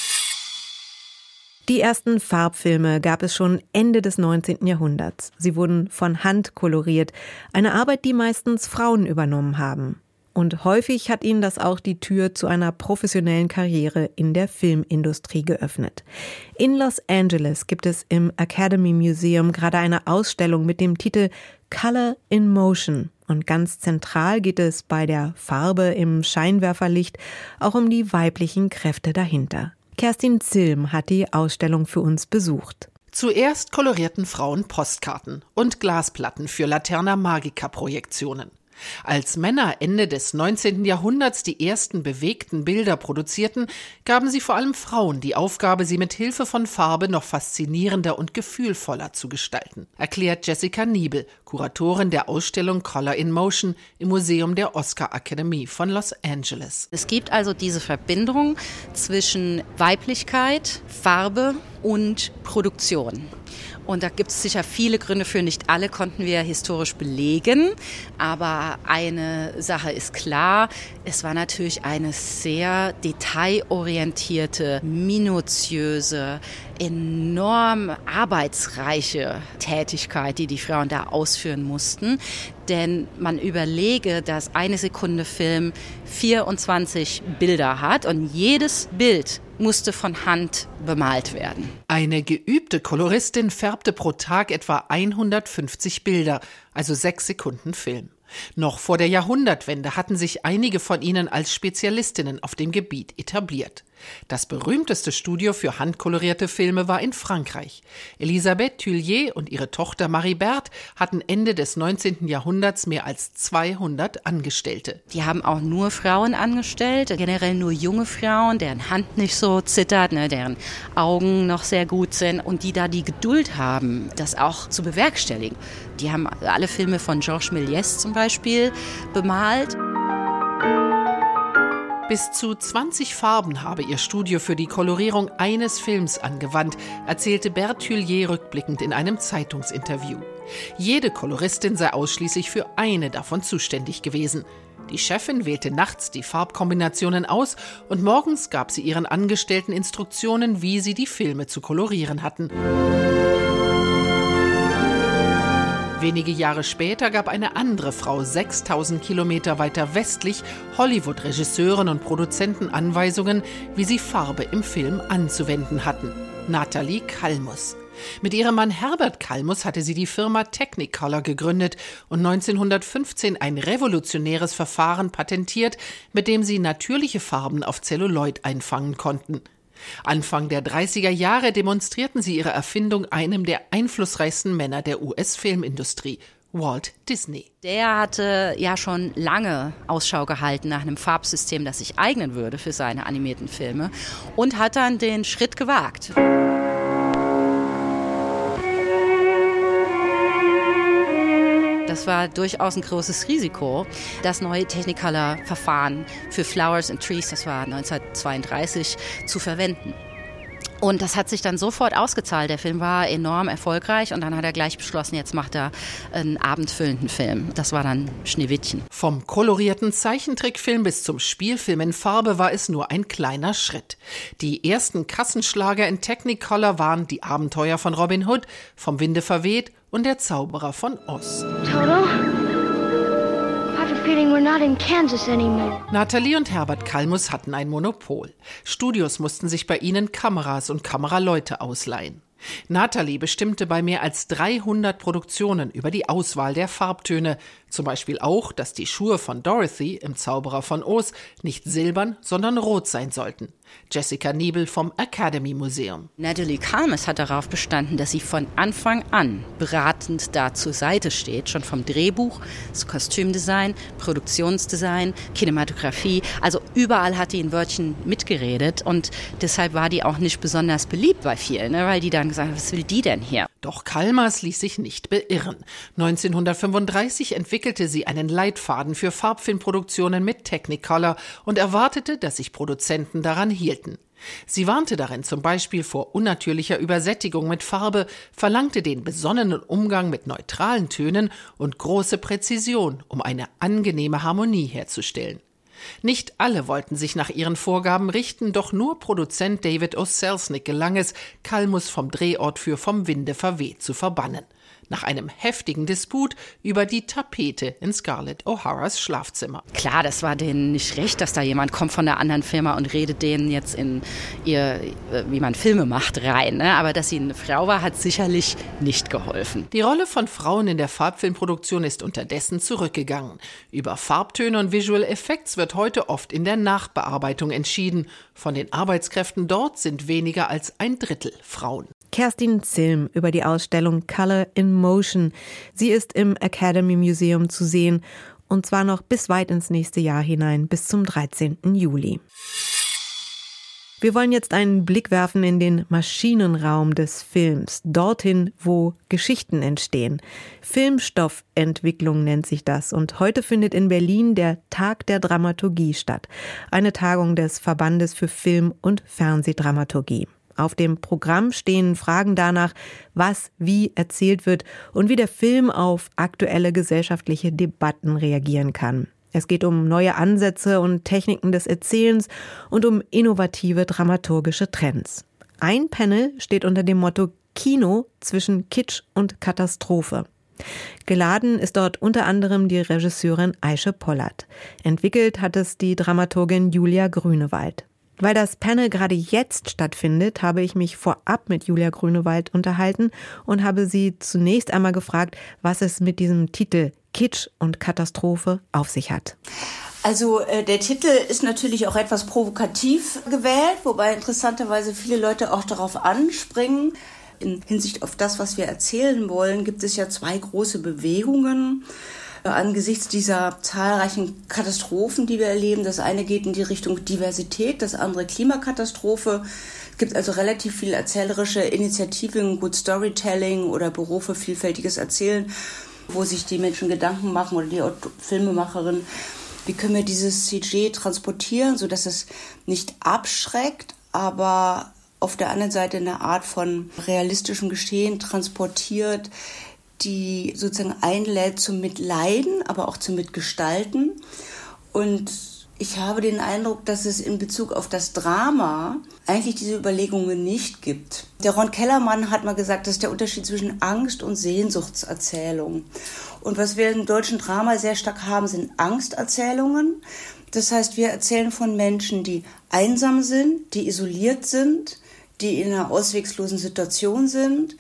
Die ersten Farbfilme gab es schon Ende des neunzehnten Jahrhunderts. Sie wurden von Hand koloriert, eine Arbeit, die meistens Frauen übernommen haben. Und häufig hat ihnen das auch die Tür zu einer professionellen Karriere in der Filmindustrie geöffnet. In Los Angeles gibt es im Academy Museum gerade eine Ausstellung mit dem Titel Color in Motion. Und ganz zentral geht es bei der Farbe im Scheinwerferlicht auch um die weiblichen Kräfte dahinter. Kerstin Zilm hat die Ausstellung für uns besucht. Zuerst kolorierten Frauen Postkarten und Glasplatten für Laterna Magica-Projektionen. Als Männer Ende des neunzehnten Jahrhunderts die ersten bewegten Bilder produzierten, gaben sie vor allem Frauen die Aufgabe, sie mit Hilfe von Farbe noch faszinierender und gefühlvoller zu gestalten, erklärt Jessica Niebel, Kuratorin der Ausstellung Color in Motion im Museum der Oscar Akademie von Los Angeles. Es gibt also diese Verbindung zwischen Weiblichkeit, Farbe und Produktion. Und da gibt es sicher viele Gründe für. Nicht alle konnten wir historisch belegen. Aber eine Sache ist klar. Es war natürlich eine sehr detailorientierte, minutiöse, enorm arbeitsreiche Tätigkeit, die die Frauen da ausführen mussten. Denn man überlege, dass eine Sekunde Film vierundzwanzig Bilder hat und jedes Bild musste von Hand bemalt werden. Eine geübte Koloristin färbte pro Tag etwa hundertfünfzig Bilder, also sechs Sekunden Film. Noch vor der Jahrhundertwende hatten sich einige von ihnen als Spezialistinnen auf dem Gebiet etabliert. Das berühmteste Studio für handkolorierte Filme war in Frankreich. Elisabeth Tullier und ihre Tochter Marie Berthe hatten Ende des neunzehnten Jahrhunderts mehr als zweihundert Angestellte. Die haben auch nur Frauen angestellt, generell nur junge Frauen, deren Hand nicht so zittert, ne, deren Augen noch sehr gut sind und die da die Geduld haben, das auch zu bewerkstelligen. Die haben alle Filme von Georges Méliès zum Beispiel bemalt. Bis zu zwanzig Farben habe ihr Studio für die Kolorierung eines Films angewandt, erzählte Berthe Tullier rückblickend in einem Zeitungsinterview. Jede Koloristin sei ausschließlich für eine davon zuständig gewesen. Die Chefin wählte nachts die Farbkombinationen aus und morgens gab sie ihren Angestellten Instruktionen, wie sie die Filme zu kolorieren hatten. Wenige Jahre später gab eine andere Frau sechstausend Kilometer weiter westlich Hollywood-Regisseuren und Produzenten Anweisungen, wie sie Farbe im Film anzuwenden hatten. Nathalie Kalmus. Mit ihrem Mann Herbert Kalmus hatte sie die Firma Technicolor gegründet und neunzehnhundertfünfzehn ein revolutionäres Verfahren patentiert, mit dem sie natürliche Farben auf Zelluloid einfangen konnten. Anfang der dreißiger Jahre demonstrierten sie ihre Erfindung einem der einflussreichsten Männer der U S-Filmindustrie, Walt Disney. Der hatte ja schon lange Ausschau gehalten nach einem Farbsystem, das sich eignen würde für seine animierten Filme und hat dann den Schritt gewagt. Das war durchaus ein großes Risiko, das neue Technicolor-Verfahren für Flowers and Trees, das war neunzehnhundertzweiunddreißig, zu verwenden. Und das hat sich dann sofort ausgezahlt. Der Film war enorm erfolgreich und dann hat er gleich beschlossen, jetzt macht er einen abendfüllenden Film. Das war dann Schneewittchen. Vom kolorierten Zeichentrickfilm bis zum Spielfilm in Farbe war es nur ein kleiner Schritt. Die ersten Kassenschlager in Technicolor waren Die Abenteuer von Robin Hood, Vom Winde verweht und Der Zauberer von Oz. Toto? We're not in Kansas anymore. Nathalie und Herbert Kalmus hatten ein Monopol. Studios mussten sich bei ihnen Kameras und Kameraleute ausleihen. Nathalie bestimmte bei mehr als dreihundert Produktionen über die Auswahl der Farbtöne. Zum Beispiel auch, dass die Schuhe von Dorothy im Zauberer von Oz nicht silbern, sondern rot sein sollten. Jessica Niebel vom Academy Museum. Nathalie Kalmus hat darauf bestanden, dass sie von Anfang an beratend da zur Seite steht, schon vom Drehbuch, das Kostümdesign, Produktionsdesign, Kinematografie. Also überall hat die ein Wörtchen mitgeredet und deshalb war die auch nicht besonders beliebt bei vielen, ne, weil die dann gesagt haben, was will die denn hier? Doch Kalmus ließ sich nicht beirren. neunzehnhundertfünfunddreißig entwickelte sie einen Leitfaden für Farbfilmproduktionen mit Technicolor und erwartete, dass sich Produzenten daran hielten. Sie warnte darin zum Beispiel vor unnatürlicher Übersättigung mit Farbe, verlangte den besonnenen Umgang mit neutralen Tönen und große Präzision, um eine angenehme Harmonie herzustellen. Nicht alle wollten sich nach ihren Vorgaben richten, doch nur Produzent David O. Selznick gelang es, Kalmus vom Drehort für Vom Winde verweht zu verbannen. Nach einem heftigen Disput über die Tapete in Scarlett O'Haras Schlafzimmer. Klar, das war denen nicht recht, dass da jemand kommt von der anderen Firma und redet denen jetzt in ihr, wie man Filme macht, rein. Ne? Aber dass sie eine Frau war, hat sicherlich nicht geholfen. Die Rolle von Frauen in der Farbfilmproduktion ist unterdessen zurückgegangen. Über Farbtöne und Visual Effects wird heute oft in der Nachbearbeitung entschieden. Von den Arbeitskräften dort sind weniger als ein Drittel Frauen. Kerstin Zilm über die Ausstellung Color in Motion. Sie ist im Academy Museum zu sehen und zwar noch bis weit ins nächste Jahr hinein, bis zum dreizehnten Juli. Wir wollen jetzt einen Blick werfen in den Maschinenraum des Films, dorthin, wo Geschichten entstehen. Filmstoffentwicklung nennt sich das und heute findet in Berlin der Tag der Dramaturgie statt, eine Tagung des Verbandes für Film- und Fernsehdramaturgie. Auf dem Programm stehen Fragen danach, was wie erzählt wird und wie der Film auf aktuelle gesellschaftliche Debatten reagieren kann. Es geht um neue Ansätze und Techniken des Erzählens und um innovative dramaturgische Trends. Ein Panel steht unter dem Motto Kino zwischen Kitsch und Katastrophe. Geladen ist dort unter anderem die Regisseurin Aische Pollert. Entwickelt hat es die Dramaturgin Julia Grünewald. Weil das Panel gerade jetzt stattfindet, habe ich mich vorab mit Julia Grünewald unterhalten und habe sie zunächst einmal gefragt, was es mit diesem Titel Kitsch und Katastrophe auf sich hat. Also äh, der Titel ist natürlich auch etwas provokativ gewählt, wobei interessanterweise viele Leute auch darauf anspringen. In Hinsicht auf das, was wir erzählen wollen, gibt es ja zwei große Bewegungen. Angesichts dieser zahlreichen Katastrophen, die wir erleben, das eine geht in die Richtung Diversität, das andere Klimakatastrophe. Es gibt also relativ viele erzählerische Initiativen, Good Storytelling oder Büro für vielfältiges Erzählen, wo sich die Menschen Gedanken machen oder die Filmemacherin, wie können wir dieses C G transportieren, sodass es nicht abschreckt, aber auf der anderen Seite eine Art von realistischem Geschehen transportiert, die sozusagen einlädt zum Mitleiden, aber auch zum Mitgestalten. Und ich habe den Eindruck, dass es in Bezug auf das Drama eigentlich diese Überlegungen nicht gibt. Der Ron Kellermann hat mal gesagt, das ist der Unterschied zwischen Angst- und Sehnsuchtserzählung. Und was wir im deutschen Drama sehr stark haben, sind Angsterzählungen. Das heißt, wir erzählen von Menschen, die einsam sind, die isoliert sind, die in einer ausweglosen Situation sind.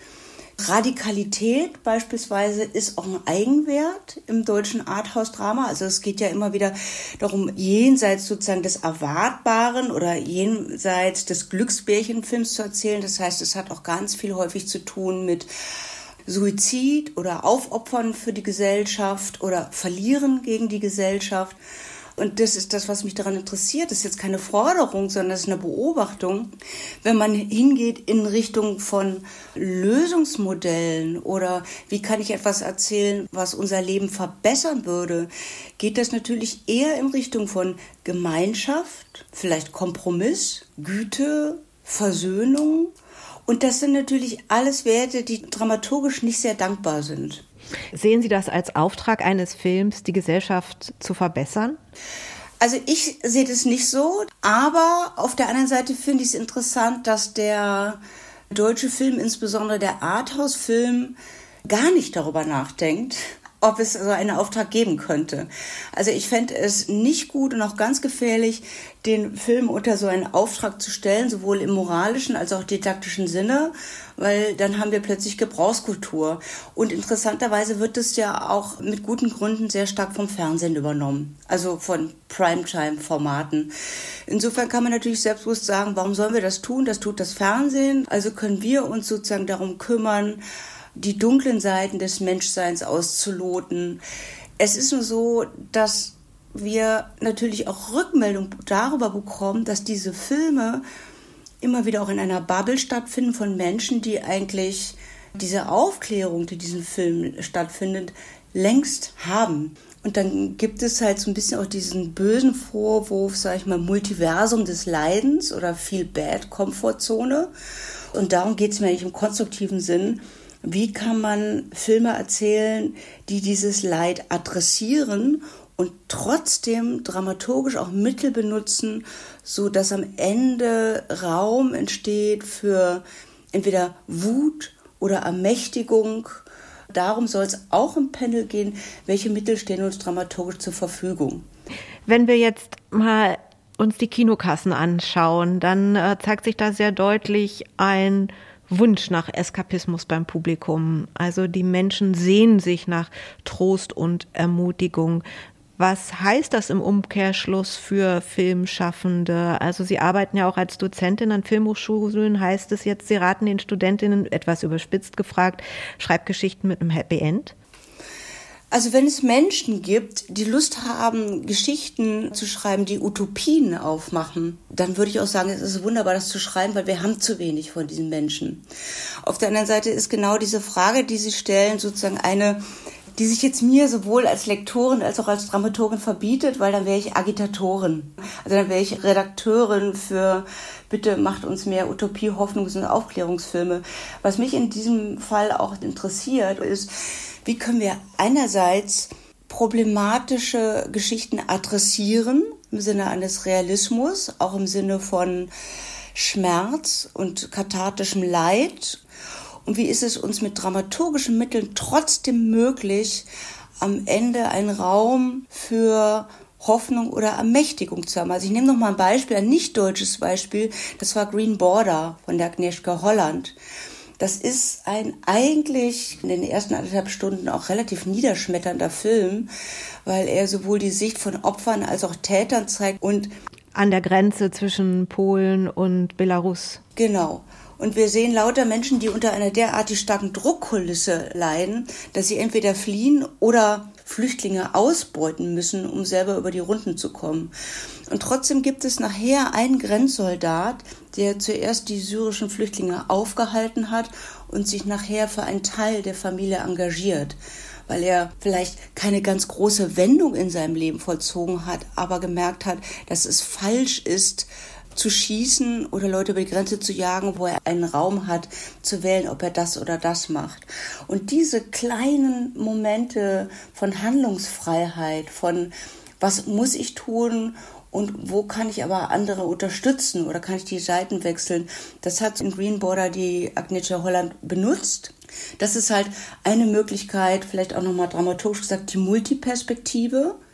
Radikalität beispielsweise ist auch ein Eigenwert im deutschen Arthouse-Drama. Also es geht ja immer wieder darum, jenseits sozusagen des Erwartbaren oder jenseits des Glücksbärchenfilms zu erzählen. Das heißt, es hat auch ganz viel häufig zu tun mit Suizid oder Aufopfern für die Gesellschaft oder Verlieren gegen die Gesellschaft. Und das ist das, was mich daran interessiert. Das ist jetzt keine Forderung, sondern das ist eine Beobachtung. Wenn man hingeht in Richtung von Lösungsmodellen oder wie kann ich etwas erzählen, was unser Leben verbessern würde, geht das natürlich eher in Richtung von Gemeinschaft, vielleicht Kompromiss, Güte, Versöhnung. Und das sind natürlich alles Werte, die dramaturgisch nicht sehr dankbar sind. Sehen Sie das als Auftrag eines Films, die Gesellschaft zu verbessern? Also ich sehe das nicht so, aber auf der anderen Seite finde ich es interessant, dass der deutsche Film, insbesondere der Arthouse-Film, gar nicht darüber nachdenkt, ob es so einen Auftrag geben könnte. Also ich fände es nicht gut und auch ganz gefährlich, den Film unter so einen Auftrag zu stellen, sowohl im moralischen als auch didaktischen Sinne, weil dann haben wir plötzlich Gebrauchskultur. Und interessanterweise wird es ja auch mit guten Gründen sehr stark vom Fernsehen übernommen, also von Primetime-Formaten. Insofern kann man natürlich selbstbewusst sagen, warum sollen wir das tun? Das tut das Fernsehen. Also können wir uns sozusagen darum kümmern, die dunklen Seiten des Menschseins auszuloten. Es ist nur so, dass wir natürlich auch Rückmeldung darüber bekommen, dass diese Filme immer wieder auch in einer Bubble stattfinden von Menschen, die eigentlich diese Aufklärung, die diesen Film stattfindet, längst haben. Und dann gibt es halt so ein bisschen auch diesen bösen Vorwurf, sage ich mal, Multiversum des Leidens oder Feel Bad Komfortzone. Und darum geht es mir eigentlich im konstruktiven Sinn. Wie kann man Filme erzählen, die dieses Leid adressieren und trotzdem dramaturgisch auch Mittel benutzen, so dass am Ende Raum entsteht für entweder Wut oder Ermächtigung. Darum soll es auch im Panel gehen, welche Mittel stehen uns dramaturgisch zur Verfügung. Wenn wir jetzt mal uns die Kinokassen anschauen, dann äh, zeigt sich da sehr deutlich ein Wunsch nach Eskapismus beim Publikum. Also die Menschen sehnen sich nach Trost und Ermutigung. Was heißt das im Umkehrschluss für Filmschaffende? Also Sie arbeiten ja auch als Dozentin an Filmhochschulen. Heißt es jetzt, Sie raten den Studentinnen, etwas überspitzt gefragt, schreibt Geschichten mit einem Happy End? Also wenn es Menschen gibt, die Lust haben, Geschichten zu schreiben, die Utopien aufmachen, dann würde ich auch sagen, es ist wunderbar, das zu schreiben, weil wir haben zu wenig von diesen Menschen. Auf der anderen Seite ist genau diese Frage, die Sie stellen, sozusagen eine, die sich jetzt mir sowohl als Lektorin als auch als Dramaturgin verbietet, weil dann wäre ich Agitatorin. Also dann wäre ich Redakteurin für bitte macht uns mehr Utopie, Hoffnungs- und Aufklärungsfilme. Was mich in diesem Fall auch interessiert, ist, wie können wir einerseits problematische Geschichten adressieren, im Sinne eines Realismus, auch im Sinne von Schmerz und kathartischem Leid? Und wie ist es uns mit dramaturgischen Mitteln trotzdem möglich, am Ende einen Raum für Hoffnung oder Ermächtigung zu haben? Also ich nehme noch mal ein Beispiel, ein nicht deutsches Beispiel, das war Green Border von der Agnieszka Holland. Das ist ein eigentlich in den ersten anderthalb Stunden auch relativ niederschmetternder Film, weil er sowohl die Sicht von Opfern als auch Tätern zeigt und an der Grenze zwischen Polen und Belarus. Genau. Und wir sehen lauter Menschen, die unter einer derartig starken Druckkulisse leiden, dass sie entweder fliehen oder Flüchtlinge ausbeuten müssen, um selber über die Runden zu kommen. Und trotzdem gibt es nachher einen Grenzsoldat, der zuerst die syrischen Flüchtlinge aufgehalten hat und sich nachher für einen Teil der Familie engagiert, weil er vielleicht keine ganz große Wendung in seinem Leben vollzogen hat, aber gemerkt hat, dass es falsch ist, zu schießen oder Leute über die Grenze zu jagen, wo er einen Raum hat, zu wählen, ob er das oder das macht. Und diese kleinen Momente von Handlungsfreiheit, von was muss ich tun und wo kann ich aber andere unterstützen oder kann ich die Seiten wechseln, das hat in Green Border die Agnieszka Holland benutzt. Das ist halt eine Möglichkeit, vielleicht auch nochmal dramaturgisch gesagt, die Multiperspektive,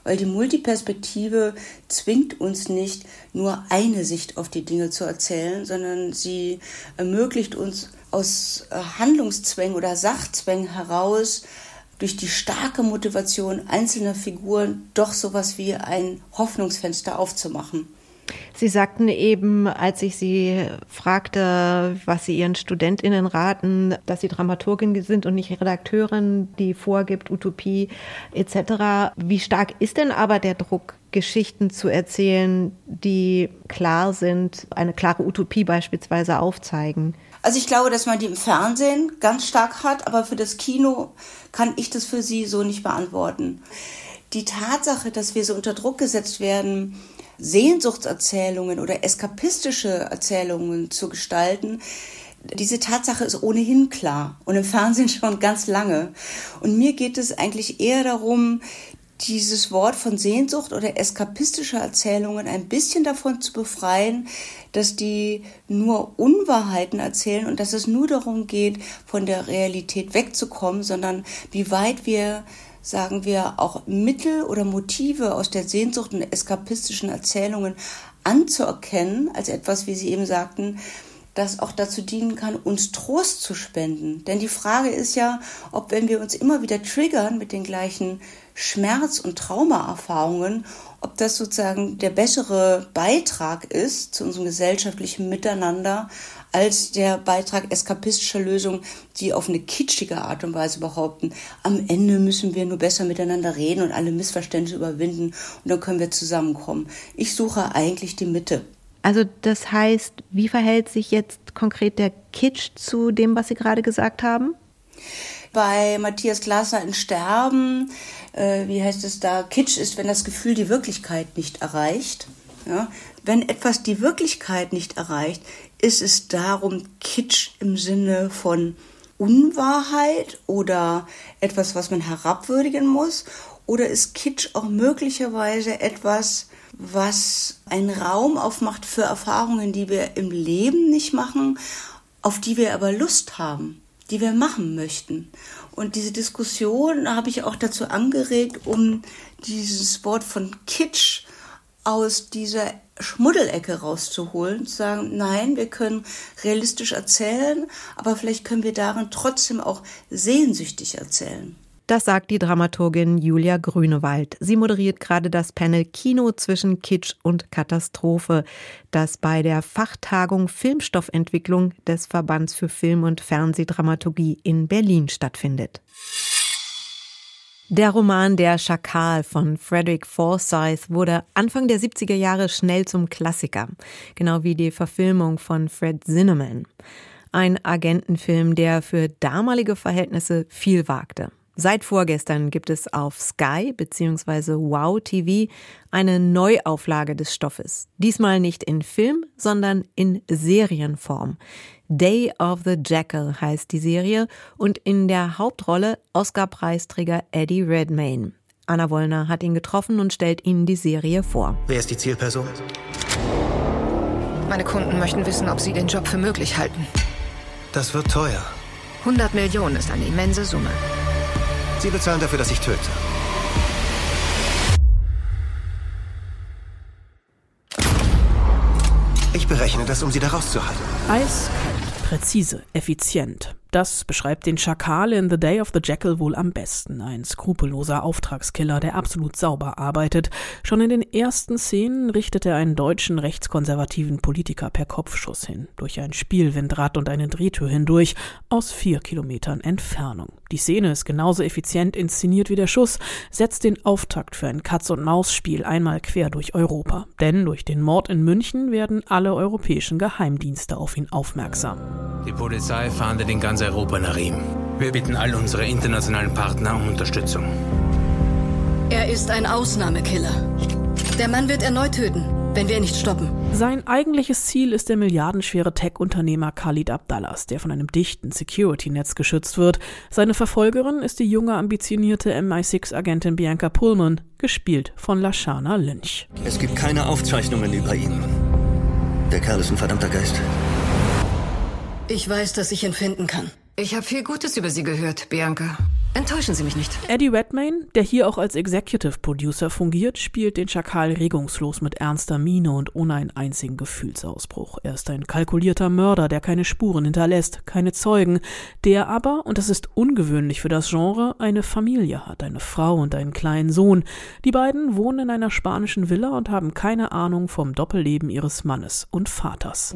weil die Multiperspektive zwingt uns nicht, nur eine Sicht auf die Dinge zu erzählen, sondern sie ermöglicht uns aus Handlungszwängen oder Sachzwängen heraus durch die starke Motivation einzelner Figuren doch sowas wie ein Hoffnungsfenster aufzumachen. Sie sagten eben, als ich Sie fragte, was Sie Ihren StudentInnen raten, dass Sie Dramaturgin sind und nicht Redakteurin, die vorgibt, Utopie et cetera. Wie stark ist denn aber der Druck, Geschichten zu erzählen, die klar sind, eine klare Utopie beispielsweise aufzeigen? Also ich glaube, dass man die im Fernsehen ganz stark hat, aber für das Kino kann ich das für Sie so nicht beantworten. Die Tatsache, dass wir so unter Druck gesetzt werden, Sehnsuchtserzählungen oder eskapistische Erzählungen zu gestalten, diese Tatsache ist ohnehin klar und im Fernsehen schon ganz lange. Und mir geht es eigentlich eher darum, dieses Wort von Sehnsucht oder eskapistischer Erzählungen ein bisschen davon zu befreien, dass die nur Unwahrheiten erzählen und dass es nur darum geht, von der Realität wegzukommen, sondern wie weit wir, sagen wir, auch Mittel oder Motive aus der Sehnsucht und eskapistischen Erzählungen anzuerkennen, als etwas, wie Sie eben sagten, das auch dazu dienen kann, uns Trost zu spenden. Denn die Frage ist ja, ob, wenn wir uns immer wieder triggern mit den gleichen Schmerz- und Traumaerfahrungen, ob das sozusagen der bessere Beitrag ist zu unserem gesellschaftlichen Miteinander, als der Beitrag eskapistischer Lösungen, die auf eine kitschige Art und Weise behaupten, am Ende müssen wir nur besser miteinander reden und alle Missverständnisse überwinden und dann können wir zusammenkommen. Ich suche eigentlich die Mitte. Also das heißt, wie verhält sich jetzt konkret der Kitsch zu dem, was Sie gerade gesagt haben? Bei Matthias Glasner in Sterben, äh, wie heißt es da, Kitsch ist, wenn das Gefühl die Wirklichkeit nicht erreicht. Ja? Wenn etwas die Wirklichkeit nicht erreicht, ist es darum Kitsch im Sinne von Unwahrheit oder etwas, was man herabwürdigen muss? Oder ist Kitsch auch möglicherweise etwas, was einen Raum aufmacht für Erfahrungen, die wir im Leben nicht machen, auf die wir aber Lust haben, die wir machen möchten? Und diese Diskussion habe ich auch dazu angeregt, um dieses Wort von Kitsch aus dieser Schmuddelecke rauszuholen, zu sagen, nein, wir können realistisch erzählen, aber vielleicht können wir darin trotzdem auch sehnsüchtig erzählen. Das sagt die Dramaturgin Julia Grünewald. Sie moderiert gerade das Panel Kino zwischen Kitsch und Katastrophe, das bei der Fachtagung Filmstoffentwicklung des Verbands für Film- und Fernsehdramaturgie in Berlin stattfindet. Der Roman Der Schakal von Frederick Forsyth wurde Anfang der siebziger Jahre schnell zum Klassiker, genau wie die Verfilmung von Fred Zinnemann. Ein Agentenfilm, der für damalige Verhältnisse viel wagte. Seit vorgestern gibt es auf Sky bzw. Wow T V eine Neuauflage des Stoffes. Diesmal nicht in Film, sondern in Serienform. Day of the Jackal heißt die Serie und in der Hauptrolle Oscar-Preisträger Eddie Redmayne. Anna Wollner hat ihn getroffen und stellt Ihnen die Serie vor. Wer ist die Zielperson? Meine Kunden möchten wissen, ob sie den Job für möglich halten. Das wird teuer. hundert Millionen ist eine immense Summe. Sie bezahlen dafür, dass ich töte. Ich berechne das, um sie da rauszuhalten. Eiskalt, präzise, effizient. Das beschreibt den Schakal in The Day of the Jackal wohl am besten. Ein skrupelloser Auftragskiller, der absolut sauber arbeitet. Schon in den ersten Szenen richtet er einen deutschen rechtskonservativen Politiker per Kopfschuss hin. Durch ein Spielwindrad und eine Drehtür hindurch, aus vier Kilometern Entfernung. Die Szene ist genauso effizient inszeniert wie der Schuss, setzt den Auftakt für ein Katz-und-Maus-Spiel einmal quer durch Europa. Denn durch den Mord in München werden alle europäischen Geheimdienste auf ihn aufmerksam. Die Polizei fahndet in ganz Europa nach ihm. Wir bitten all unsere internationalen Partner um Unterstützung. Er ist ein Ausnahmekiller. Der Mann wird erneut töten, wenn wir ihn nicht stoppen. Sein eigentliches Ziel ist der milliardenschwere Tech-Unternehmer Khalid Abdallas, der von einem dichten Security-Netz geschützt wird. Seine Verfolgerin ist die junge, ambitionierte M I sechs Agentin Bianca Pullman, gespielt von Lashana Lynch. Es gibt keine Aufzeichnungen über ihn. Der Kerl ist ein verdammter Geist. Ich weiß, dass ich ihn finden kann. Ich habe viel Gutes über Sie gehört, Bianca. Enttäuschen Sie mich nicht. Eddie Redmayne, der hier auch als Executive Producer fungiert, spielt den Schakal regungslos mit ernster Miene und ohne einen einzigen Gefühlsausbruch. Er ist ein kalkulierter Mörder, der keine Spuren hinterlässt, keine Zeugen, der aber, und das ist ungewöhnlich für das Genre, eine Familie hat, eine Frau und einen kleinen Sohn. Die beiden wohnen in einer spanischen Villa und haben keine Ahnung vom Doppelleben ihres Mannes und Vaters.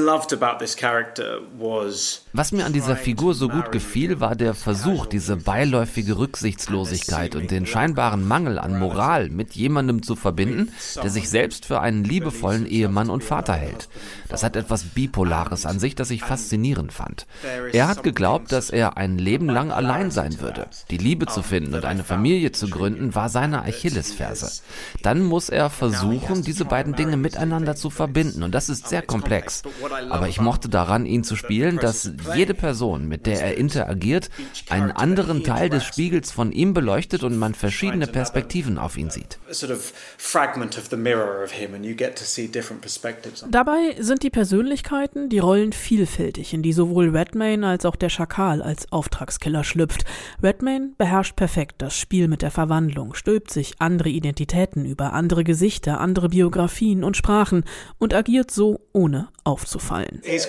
Was mir an dieser Figur so gut gefiel, war der Versuch, diese beiläufige Rücksichtslosigkeit und den scheinbaren Mangel an Moral mit jemandem zu verbinden, der sich selbst für einen liebevollen Ehemann und Vater hält. Das hat etwas Bipolares an sich, das ich faszinierend fand. Er hat geglaubt, dass er ein Leben lang allein sein würde. Die Liebe zu finden und eine Familie zu gründen, war seine Achillesferse. Dann muss er versuchen, diese beiden Dinge miteinander zu verbinden, und das ist sehr komplex. Aber ich mochte daran, ihn zu spielen, dass jede Person, mit der er interagiert, einen anderen Teil des Spiegels von ihm beleuchtet und man verschiedene Perspektiven auf ihn sieht. Dabei sind die Persönlichkeiten, die Rollen vielfältig, in die sowohl Redmayne als auch der Schakal als Auftragskiller schlüpft. Redmayne beherrscht perfekt das Spiel mit der Verwandlung, stülpt sich andere Identitäten über, andere Gesichter, andere Biografien und Sprachen und agiert so, ohne aufzufallen. Er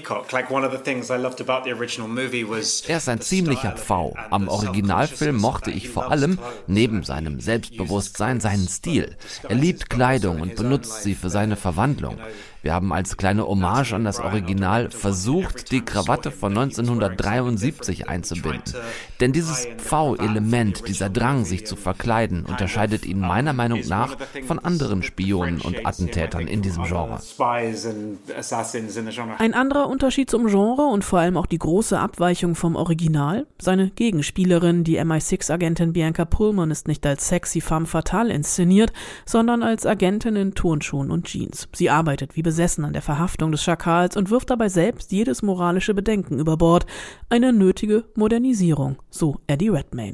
ist ein ziemlicher Pfau. Am Originalfilm mochte ich vor allem, neben seinem Selbstbewusstsein, seinen Stil. Er liebt Kleidung und benutzt sie für seine Verwandlung. Wir haben als kleine Hommage an das Original versucht, die Krawatte von neunzehnhundertdreiundsiebzig einzubinden. Denn dieses Pfau-Element, dieser Drang, sich zu verkleiden, unterscheidet ihn meiner Meinung nach von anderen Spionen und Attentätern in diesem Genre. Ein anderer Unterschied zum Genre und vor allem auch die große Abweichung vom Original: seine Gegenspielerin, die M I sechs Agentin Bianca Pullman, ist nicht als sexy femme fatale inszeniert, sondern als Agentin in Turnschuhen und Jeans. Sie arbeitet wie besessen an der Verhaftung des Schakals und wirft dabei selbst jedes moralische Bedenken über Bord. Eine nötige Modernisierung, so Eddie Redmayne.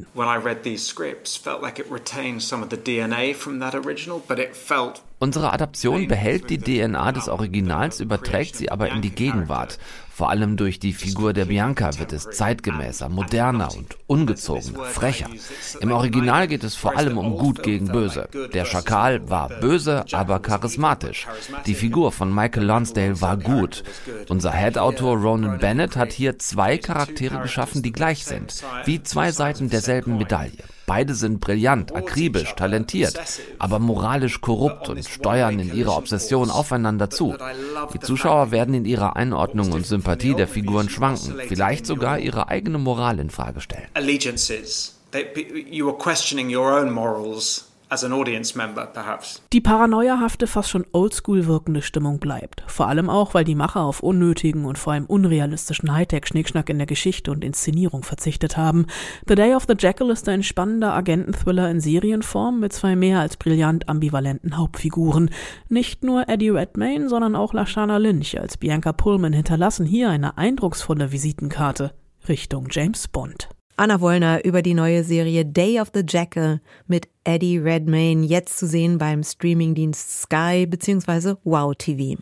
Unsere Adaption behält die D N A des Originals, überträgt sie aber in die Gegenwart. Vor allem durch die Figur der Bianca wird es zeitgemäßer, moderner und ungezogener, frecher. Im Original geht es vor allem um Gut gegen Böse. Der Schakal war böse, aber charismatisch. Die Figur von Michael Lonsdale war gut. Unser Head-Autor Ronan Bennett hat hier zwei Charaktere geschaffen, die gleich sind, wie zwei Seiten derselben Medaille. Beide sind brillant, akribisch, talentiert, aber moralisch korrupt und steuern in ihrer Obsession aufeinander zu. Die Zuschauer werden in ihrer Einordnung und Sympathie der Figuren schwanken, vielleicht sogar ihre eigene Moral in Frage stellen. As an audience member, perhaps. Die paranoiahafte, fast schon oldschool wirkende Stimmung bleibt. Vor allem auch, weil die Macher auf unnötigen und vor allem unrealistischen Hightech-Schnickschnack in der Geschichte und Inszenierung verzichtet haben. The Day of the Jackal ist ein spannender Agenten-Thriller in Serienform mit zwei mehr als brillant ambivalenten Hauptfiguren. Nicht nur Eddie Redmayne, sondern auch Lashana Lynch als Bianca Pullman hinterlassen hier eine eindrucksvolle Visitenkarte Richtung James Bond. Anna Wollner über die neue Serie Day of the Jackal mit Eddie Redmayne, jetzt zu sehen beim Streamingdienst Sky bzw. Wow T V.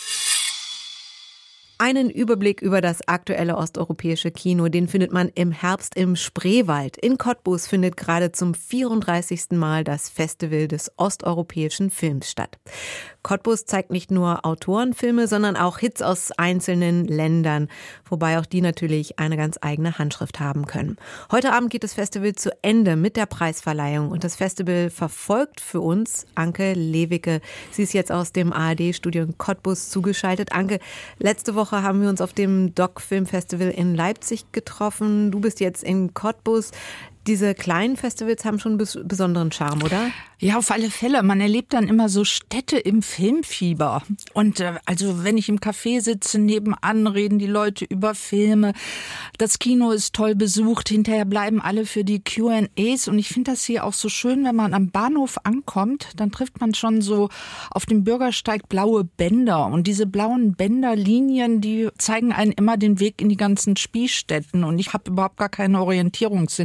Einen Überblick über das aktuelle osteuropäische Kino, den findet man im Herbst im Spreewald. In Cottbus findet gerade zum vierunddreißigsten Mal das Festival des osteuropäischen Films statt. Cottbus zeigt nicht nur Autorenfilme, sondern auch Hits aus einzelnen Ländern, wobei auch die natürlich eine ganz eigene Handschrift haben können. Heute Abend geht das Festival zu Ende mit der Preisverleihung und das Festival verfolgt für uns Anke Lewicke. Sie ist jetzt aus dem A R D-Studio in Cottbus zugeschaltet. Anke, letzte Woche haben wir uns auf dem Doc-Film-Festival in Leipzig getroffen. Du bist jetzt in Cottbus. Diese kleinen Festivals haben schon einen besonderen Charme, oder? Ja, auf alle Fälle. Man erlebt dann immer so Städte im Filmfieber. Und äh, also wenn ich im Café sitze, nebenan reden die Leute über Filme. Das Kino ist toll besucht. Hinterher bleiben alle für die Q and A's. Und ich finde das hier auch so schön, wenn man am Bahnhof ankommt, dann trifft man schon so auf dem Bürgersteig blaue Bänder. Und diese blauen Bänderlinien, die zeigen einen immer den Weg in die ganzen Spielstätten. Und ich habe überhaupt gar keinen Orientierungssinn. So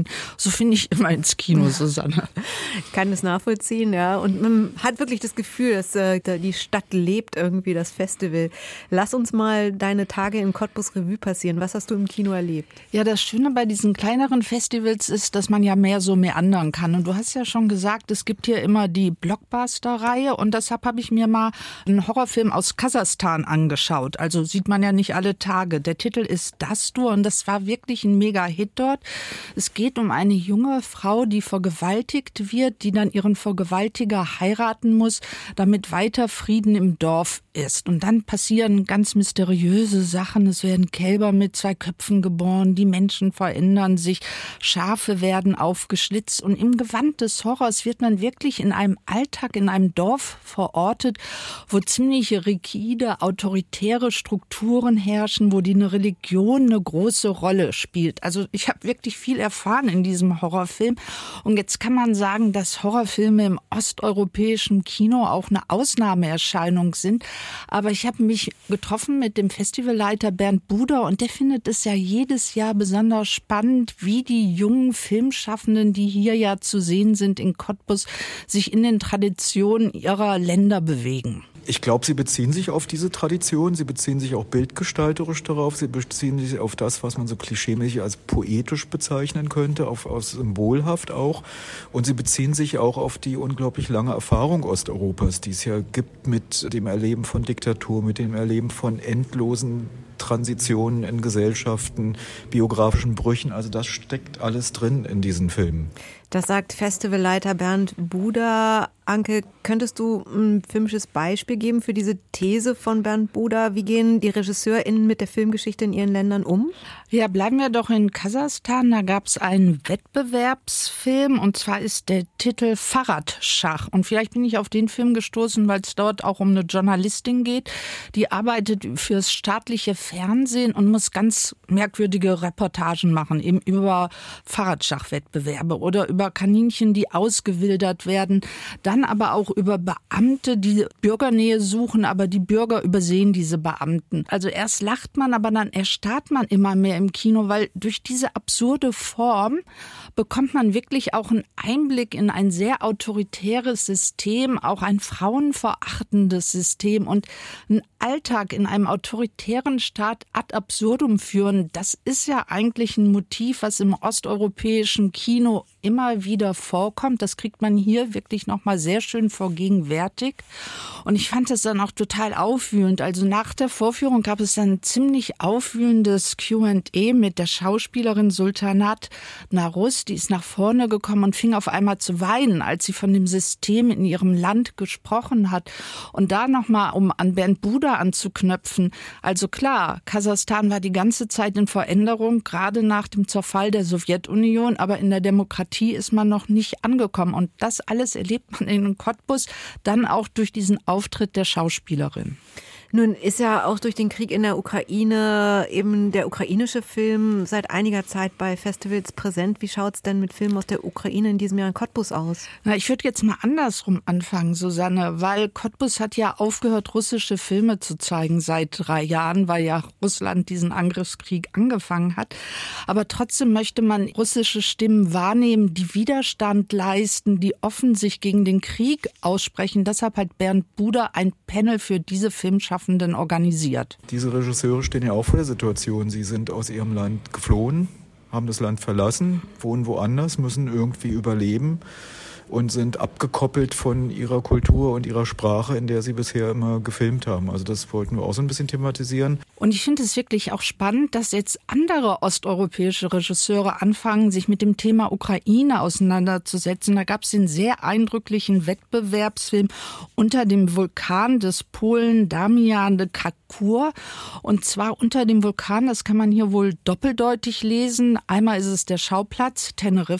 so finde ich immer ins Kino, Susanne. Ich kann das nachvollziehen, ja. Und man hat wirklich das Gefühl, dass äh, die Stadt lebt irgendwie, das Festival. Lass uns mal deine Tage in Cottbus Revue passieren. Was hast du im Kino erlebt? Ja, das Schöne bei diesen kleineren Festivals ist, dass man ja mehr so meandern kann. Und du hast ja schon gesagt, es gibt hier immer die Blockbuster-Reihe. Und deshalb habe ich mir mal einen Horrorfilm aus Kasachstan angeschaut. Also sieht man ja nicht alle Tage. Der Titel ist Dastur und das war wirklich ein Mega-Hit dort. Es geht um eine junge Frau, die vergewaltigt wird, die dann ihren Vergewaltiger heiraten muss, damit weiter Frieden im Dorf ist. Und dann passieren ganz mysteriöse Sachen. Es werden Kälber mit zwei Köpfen geboren, die Menschen verändern sich, Schafe werden aufgeschlitzt. Und im Gewand des Horrors wird man wirklich in einem Alltag, in einem Dorf verortet, wo ziemlich rigide, autoritäre Strukturen herrschen, wo die eine Religion eine große Rolle spielt. Also ich habe wirklich viel erfahren in diesem Horrorfilm. Und jetzt kann man sagen, dass Horrorfilme im osteuropäischen Kino auch eine Ausnahmeerscheinung sind. Aber ich habe mich getroffen mit dem Festivalleiter Bernd Buder und der findet es ja jedes Jahr besonders spannend, wie die jungen Filmschaffenden, die hier ja zu sehen sind in Cottbus, sich in den Traditionen ihrer Länder bewegen. Ich glaube, sie beziehen sich auf diese Tradition, sie beziehen sich auch bildgestalterisch darauf, sie beziehen sich auf das, was man so klischeemäßig als poetisch bezeichnen könnte, auf, auf symbolhaft auch. Und sie beziehen sich auch auf die unglaublich lange Erfahrung Osteuropas, die es ja gibt mit dem Erleben von Diktatur, mit dem Erleben von endlosen Transitionen in Gesellschaften, biografischen Brüchen. Also das steckt alles drin in diesen Filmen. Das sagt Festivalleiter Bernd Buder. Anke, könntest du ein filmisches Beispiel geben für diese These von Bernd Buder? Wie gehen die RegisseurInnen mit der Filmgeschichte in ihren Ländern um? Ja, bleiben wir doch in Kasachstan. Da gab es einen Wettbewerbsfilm und zwar ist der Titel Fahrradschach. Und vielleicht bin ich auf den Film gestoßen, weil es dort auch um eine Journalistin geht. Die arbeitet fürs staatliche Fernsehen und muss ganz merkwürdige Reportagen machen, eben über Fahrradschachwettbewerbe oder über Kaninchen, die ausgewildert werden. Dann aber auch über Beamte, die Bürgernähe suchen, aber die Bürger übersehen diese Beamten. Also erst lacht man, aber dann erstarrt man immer mehr im Kino, weil durch diese absurde Form bekommt man wirklich auch einen Einblick in ein sehr autoritäres System, auch ein frauenverachtendes System und einen Alltag in einem autoritären Staat ad absurdum führen. Das ist ja eigentlich ein Motiv, was im osteuropäischen Kino immer wieder vorkommt. Das kriegt man hier wirklich nochmal sehr schön vergegenwärtigt. Und ich fand das dann auch total aufwühlend. Also nach der Vorführung gab es dann ein ziemlich aufwühlendes Q and A mit der Schauspielerin Sultanat Narus. Die ist nach vorne gekommen und fing auf einmal zu weinen, als sie von dem System in ihrem Land gesprochen hat. Und da nochmal, um an Bernd Buder anzuknöpfen. Also klar, Kasachstan war die ganze Zeit in Veränderung, gerade nach dem Zerfall der Sowjetunion, aber in der Demokratie ist man noch nicht angekommen. Und das alles erlebt man in Cottbus, dann auch durch diesen Auftritt der Schauspielerin. Nun ist ja auch durch den Krieg in der Ukraine eben der ukrainische Film seit einiger Zeit bei Festivals präsent. Wie schaut es denn mit Filmen aus der Ukraine in diesem Jahr in Cottbus aus? Na, ich würde jetzt mal andersrum anfangen, Susanne, weil Cottbus hat ja aufgehört, russische Filme zu zeigen seit drei Jahren, weil ja Russland diesen Angriffskrieg angefangen hat. Aber trotzdem möchte man russische Stimmen wahrnehmen, die Widerstand leisten, die offen sich gegen den Krieg aussprechen. Deshalb hat Bernd Buder ein Panel für diese Filmschaffenden organisiert. Diese Regisseure stehen ja auch vor der Situation. Sie sind aus ihrem Land geflohen, haben das Land verlassen, wohnen woanders, müssen irgendwie überleben und sind abgekoppelt von ihrer Kultur und ihrer Sprache, in der sie bisher immer gefilmt haben. Also das wollten wir auch so ein bisschen thematisieren. Und ich finde es wirklich auch spannend, dass jetzt andere osteuropäische Regisseure anfangen, sich mit dem Thema Ukraine auseinanderzusetzen. Da gab es den sehr eindrücklichen Wettbewerbsfilm Unter dem Vulkan des Polen Damian de Kakur. Und zwar Unter dem Vulkan, das kann man hier wohl doppeldeutig lesen. Einmal ist es der Schauplatz Teneriffa,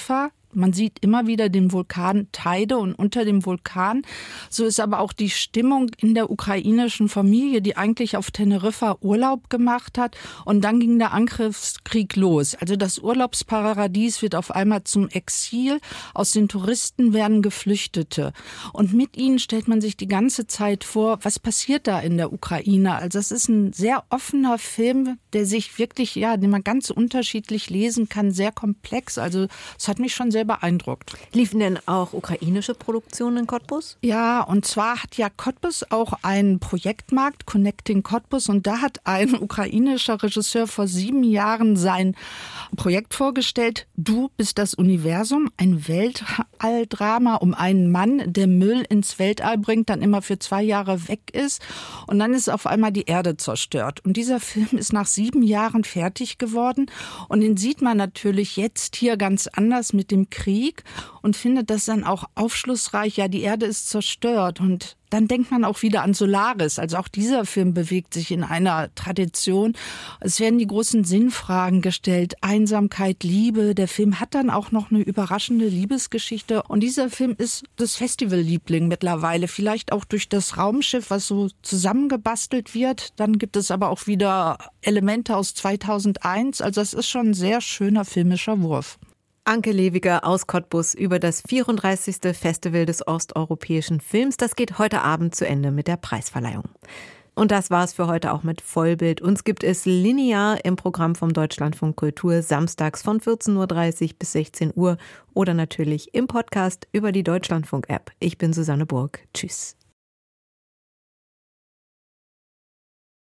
Man sieht immer wieder den Vulkan Teide und unter dem Vulkan. So ist aber auch die Stimmung in der ukrainischen Familie, die eigentlich auf Teneriffa Urlaub gemacht hat. Und dann ging der Angriffskrieg los. Also das Urlaubsparadies wird auf einmal zum Exil. Aus den Touristen werden Geflüchtete. Und mit ihnen stellt man sich die ganze Zeit vor, was passiert da in der Ukraine? Also es ist ein sehr offener Film, der sich wirklich, ja, den man ganz unterschiedlich lesen kann, sehr komplex. Also es hat mich schon sehr beeindruckt. Liefen denn auch ukrainische Produktionen in Cottbus? Ja, und zwar hat ja Cottbus auch einen Projektmarkt, Connecting Cottbus, und da hat ein ukrainischer Regisseur vor sieben Jahren sein Projekt vorgestellt. Du bist das Universum, ein Weltalldrama um einen Mann, der Müll ins Weltall bringt, dann immer für zwei Jahre weg ist und dann ist auf einmal die Erde zerstört. Und dieser Film ist nach sieben Jahren fertig geworden und den sieht man natürlich jetzt hier ganz anders mit dem Krieg und findet das dann auch aufschlussreich. Ja, die Erde ist zerstört und dann denkt man auch wieder an Solaris. Also auch dieser Film bewegt sich in einer Tradition. Es werden die großen Sinnfragen gestellt. Einsamkeit, Liebe. Der Film hat dann auch noch eine überraschende Liebesgeschichte. Und dieser Film ist das Festivalliebling mittlerweile. Vielleicht auch durch das Raumschiff, was so zusammengebastelt wird. Dann gibt es aber auch wieder Elemente aus zweitausendeins. Also es ist schon ein sehr schöner filmischer Wurf. Anke Lewiger aus Cottbus über das vierunddreißigste Festival des osteuropäischen Films. Das geht heute Abend zu Ende mit der Preisverleihung. Und das war's für heute auch mit Vollbild. Uns gibt es linear im Programm vom Deutschlandfunk Kultur samstags von vierzehn Uhr dreißig bis sechzehn Uhr oder natürlich im Podcast über die Deutschlandfunk-App. Ich bin Susanne Burg. Tschüss.